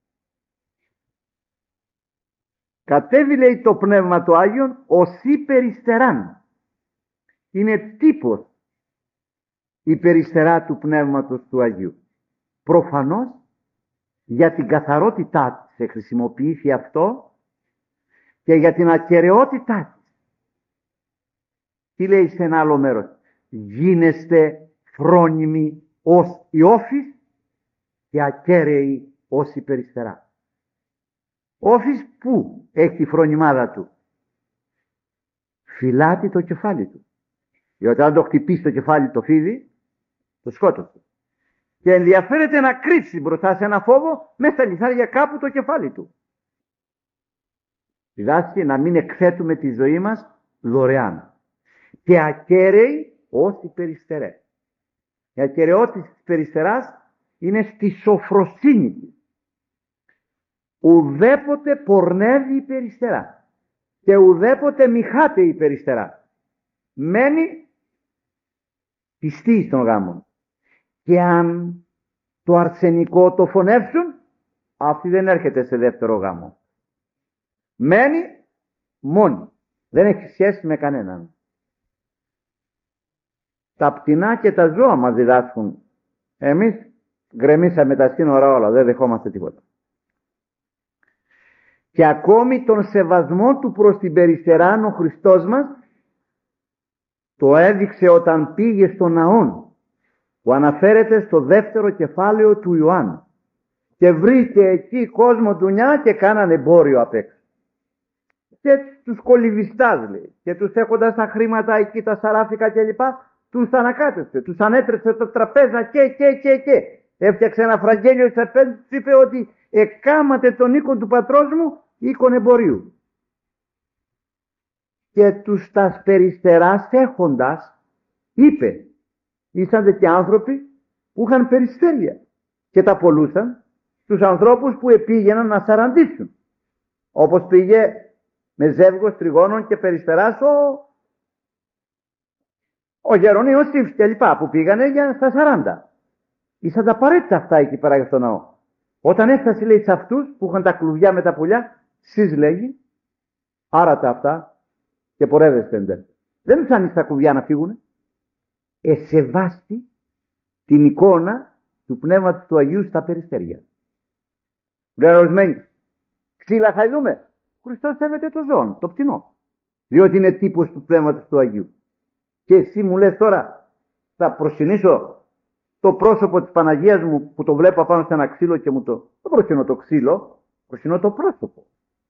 Κατέβη λέει το Πνεύμα του Άγιον ως υπεριστεράν. Είναι τύπος υπεριστερά του Πνεύματος του Αγίου. Προφανώς για την καθαρότητά της χρησιμοποιήθη αυτό και για την ακεραιότητά της. Τι λέει σε ένα άλλο μέρος? Γίνεστε φρόνιμοι ως Ιώφης και ακέραιοι ως υπεριστερά. Όφης που έχει τη φρονιμάδα του? Φυλάτει το κεφάλι του. Διότι αν το χτυπήσει το κεφάλι το φίδι, το σκότωσε. Και ενδιαφέρεται να κρύψει μπροστά σε ένα φόβο μέσα στα λιθάρια κάπου το κεφάλι του. Διδάσκει να μην εκθέτουμε τη ζωή μας δωρεάν. Και ακέραιοι ως υπεριστερέ. Η ακεραιότητα της περιστεράς είναι στη σοφροσύνη της. Ουδέποτε πορνεύει η περιστερά και ουδέποτε μοιχάται η περιστερά. Μένει πιστή στον γάμο. Και αν το αρσενικό το φωνεύσουν, αυτή δεν έρχεται σε δεύτερο γάμο. Μένει μόνη. Δεν έχει σχέση με κανέναν. Τα πτηνά και τα ζώα μας διδάσκουν. Εμείς γκρεμίσαμε τα σύνορα όλα, δεν δεχόμαστε τίποτα. Και ακόμη τον σεβασμό του προς την περιστεράν ο Χριστός μας το έδειξε όταν πήγε στον ναόν, που αναφέρεται στο δεύτερο κεφάλαιο του Ιωάννου, και βρήκε εκεί κόσμο ντουνιά και κάνανε εμπόριο απ' έξω. Και τους κολυβιστάς λέει, και τους έχοντας τα χρήματα εκεί, τα σαράφικα κλπ, τους ανακάτεψε, τους ανέτρεψε το τραπέζα και. Έφτιαξε ένα φραγγέλιο της τραπέζας, τους είπε ότι εκάματε τον οίκο του πατρός μου οίκον εμπορίου. Και τους τας περιστεράς έχοντας είπε, ήσαν τέτοιοι άνθρωποι που είχαν περιστέρια και τα πολλούσαν τους ανθρώπους που επήγαιναν να σαραντήσουν. Όπως πήγε με ζεύγος τριγώνων και περιστεράς ο Γερονίος Σύφης και λοιπά που πήγανε για στα 40. Ήσαν τα απαραίτητα αυτά εκεί πέρα για τον ναό. Όταν έφτασε λέει σε αυτούς που είχαν τα κλουβιά με τα πουλιά, σεις λέγει, άρατα αυτά και πορεύεστε. Δεν τους άνοιξε τα κλουβιά να φύγουνε. Εσεβάστη την εικόνα του Πνεύματος του Αγίου στα περιστέρια. Λένε ορισμένοι, ξύλα θα δούμε. Ο Χριστός σέβεται το ζώο, το πτηνό. Διότι είναι τύπος του Πνεύματος του Αγίου. Και εσύ μου λες τώρα, θα προσκυνήσω το πρόσωπο της Παναγίας μου που το βλέπω πάνω σε ένα ξύλο και μου το... Δεν προσκυνώ το ξύλο, προσκυνώ το πρόσωπο.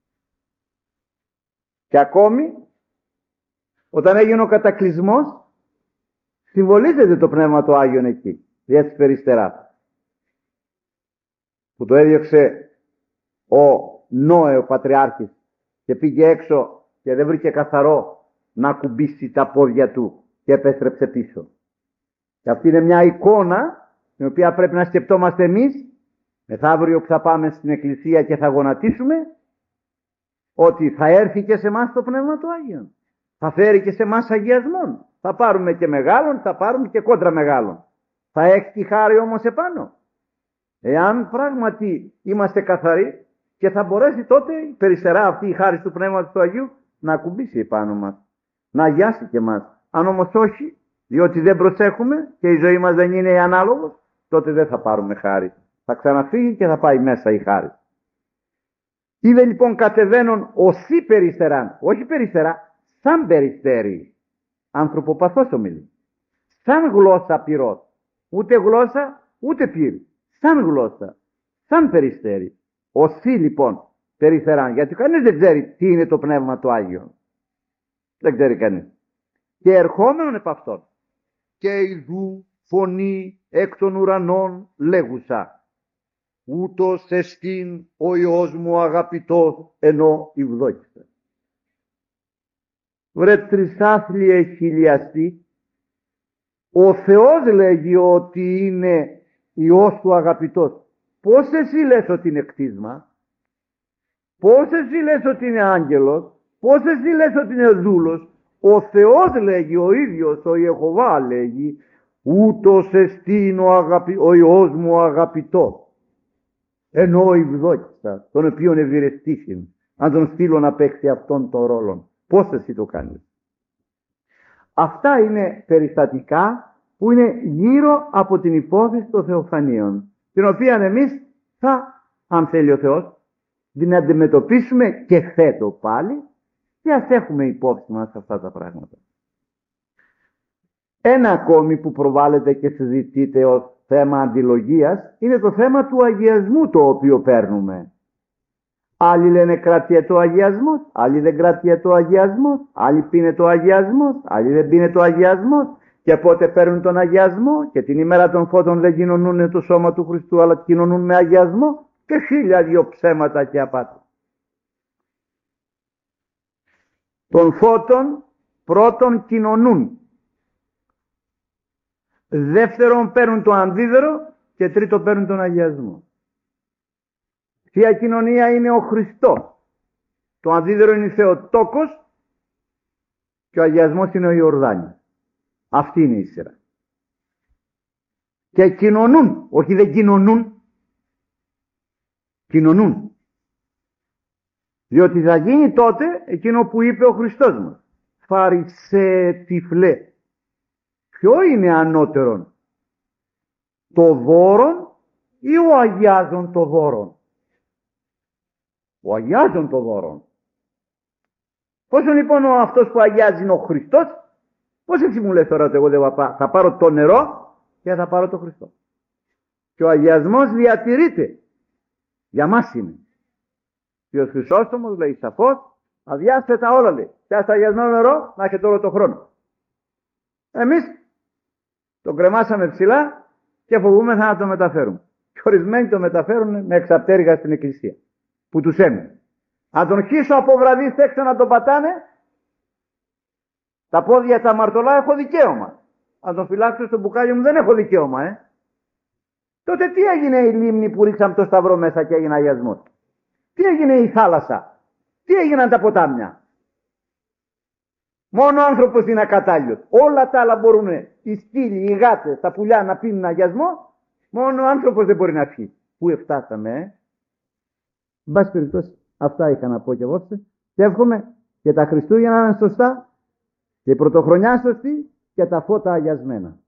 Και ακόμη, όταν έγινε ο κατακλυσμός, συμβολίζεται το Πνεύμα του Άγιον εκεί, δια της περιστεράς. Που το έδιωξε ο Νόε ο Πατριάρχης και πήγε έξω και δεν βρήκε καθαρό να ακουμπήσει τα πόδια του και επέστρεψε πίσω. Και αυτή είναι μια εικόνα την οποία πρέπει να σκεπτόμαστε εμείς μεθαύριο που θα πάμε στην εκκλησία και θα γονατίσουμε, ότι θα έρθει και σε εμάς το Πνεύμα του Άγιον. Θα φέρει και σε εμάς αγιασμόν. Θα πάρουμε και μεγάλον, θα πάρουμε και κόντρα μεγάλον. Θα έχει τη χάρη όμως επάνω. Εάν πράγματι είμαστε καθαροί, και θα μπορέσει τότε περιστερά αυτή η χάρη του Πνεύματος του Αγίου να ακουμπήσει επάνω μας, να αγιάσει και μας. Αν όμως όχι, διότι δεν προσέχουμε και η ζωή μας δεν είναι ανάλογος, τότε δεν θα πάρουμε χάρη. Θα ξαναφύγει και θα πάει μέσα η χάρη. Είδε λοιπόν κατεβαίνουν οσί περιστεράν, όχι περιστερά, σαν περιστέρι. Ανθρωποπαθώς ομιλεί. Σαν γλώσσα πυρός. Ούτε γλώσσα, ούτε πύρ. Σαν γλώσσα. Σαν περιστέρι. Οσί λοιπόν περιστεράν. Γιατί κανείς δεν ξέρει τι είναι το Πνεύμα του Άγιο. Δεν ξέρει κανείς. Και ερχόμενον επ' αυτόν. Και ειδού φωνή εκ των ουρανών λέγουσα. Ούτως εστίν ο Υιός μου αγαπητός ενώ ευδόκησα. Βρε τρισάθλιε χιλιαστή, ο Θεός λέγει ότι είναι Υιός του αγαπητός. Πώς εσύ λες ότι είναι κτίσμα, πώς εσύ λες ότι είναι άγγελος, πώς εσύ λες ότι είναι δούλος. Ο Θεός λέγει, ο ίδιος, ο Ιεχωβά λέγει, ούτως εστίν ο Υιός μου αγαπητός. Ενώ ευδόκησα, τον οποίον ευηρεστήσιν, αν τον στείλω να παίξει αυτόν τον ρόλο. Πώς εσύ το κάνεις. Αυτά είναι περιστατικά που είναι γύρω από την υπόθεση των Θεοφανίων, την οποία εμείς θα, αν θέλει ο Θεός, την αντιμετωπίσουμε και φέτο πάλι και ας έχουμε υπόψη μας αυτά τα πράγματα. Ένα ακόμη που προβάλλεται και συζητείται ως θέμα αντιλογίας είναι το θέμα του αγιασμού το οποίο παίρνουμε. Άλλοι λένε κρατιέτο αγιασμός, άλλοι δεν κρατιέτο αγιασμός, άλλοι πίνεται ο αγιασμός, άλλοι δεν πίνεται ο αγιασμός, και πότε παίρνουν τον αγιασμό, και την ημέρα των φώτων δεν κοινωνούν το σώμα του Χριστού αλλά κοινωνούν με αγιασμό, και 1002 ψέματα και απάτη. Των φώτων πρώτον κοινωνούν, δεύτερον παίρνουν το αντίδωρο και τρίτον παίρνουν τον αγιασμό. Ποια κοινωνία είναι ο Χριστός? Το αντίδωρο είναι η Θεοτόκος και ο αγιασμός είναι ο Ιορδάνης. Αυτή είναι η σειρά. Και κοινωνούν, όχι δεν κοινωνούν, κοινωνούν. Διότι θα γίνει τότε εκείνο που είπε ο Χριστός μας. Φαρισέ τυφλέ. Ποιο είναι ανώτερον, το δώρον ή ο αγιάζον το δώρον? Ο αγιάζον το δώρον. Πόσο λοιπόν αυτός που αγιάζει είναι ο Χριστός, πώς έτσι μου λες τώρα ότι εγώ θα πάρω το νερό και θα πάρω το Χριστό? Και ο αγιασμός διατηρείται. Για μας είναι. Και ο Χρυσόστομος λέει σαφώς, αδειάστε τα όλα λέει. Πιάστε αγιασμένο νερό να έχετε όλο το χρόνο. Εμείς το κρεμάσαμε ψηλά και φοβούμεθα να το μεταφέρουμε. Και ορισμένοι το μεταφέρουν με εξαπτέρυγα στην εκκλησία που τους έμεινε. Αν τον χύσω από βραδύ έξω να τον πατάνε, τα πόδια τα αμαρτωλά έχω δικαίωμα. Αν τον φυλάξω στο μπουκάλι μου δεν έχω δικαίωμα. Τότε τι έγινε η λίμνη που ρίξαμε το σταυρό μέσα και έγινε αγιασμός? Τι έγινε η θάλασσα? Τι έγιναν τα ποτάμια? Μόνο ο άνθρωπος είναι ακατάλληλος. Όλα τα άλλα μπορούν, οι σκύλοι, οι γάτες, τα πουλιά να πίνουν αγιασμό, μόνο ο άνθρωπος δεν μπορεί να πιει. Πού εφτάσαμε, Εν πάση περιπτώσει, αυτά είχα να πω και εγώ. Και εύχομαι και τα Χριστούγεννα να είναι σωστά, και η πρωτοχρονιά σωστή και τα φώτα αγιασμένα.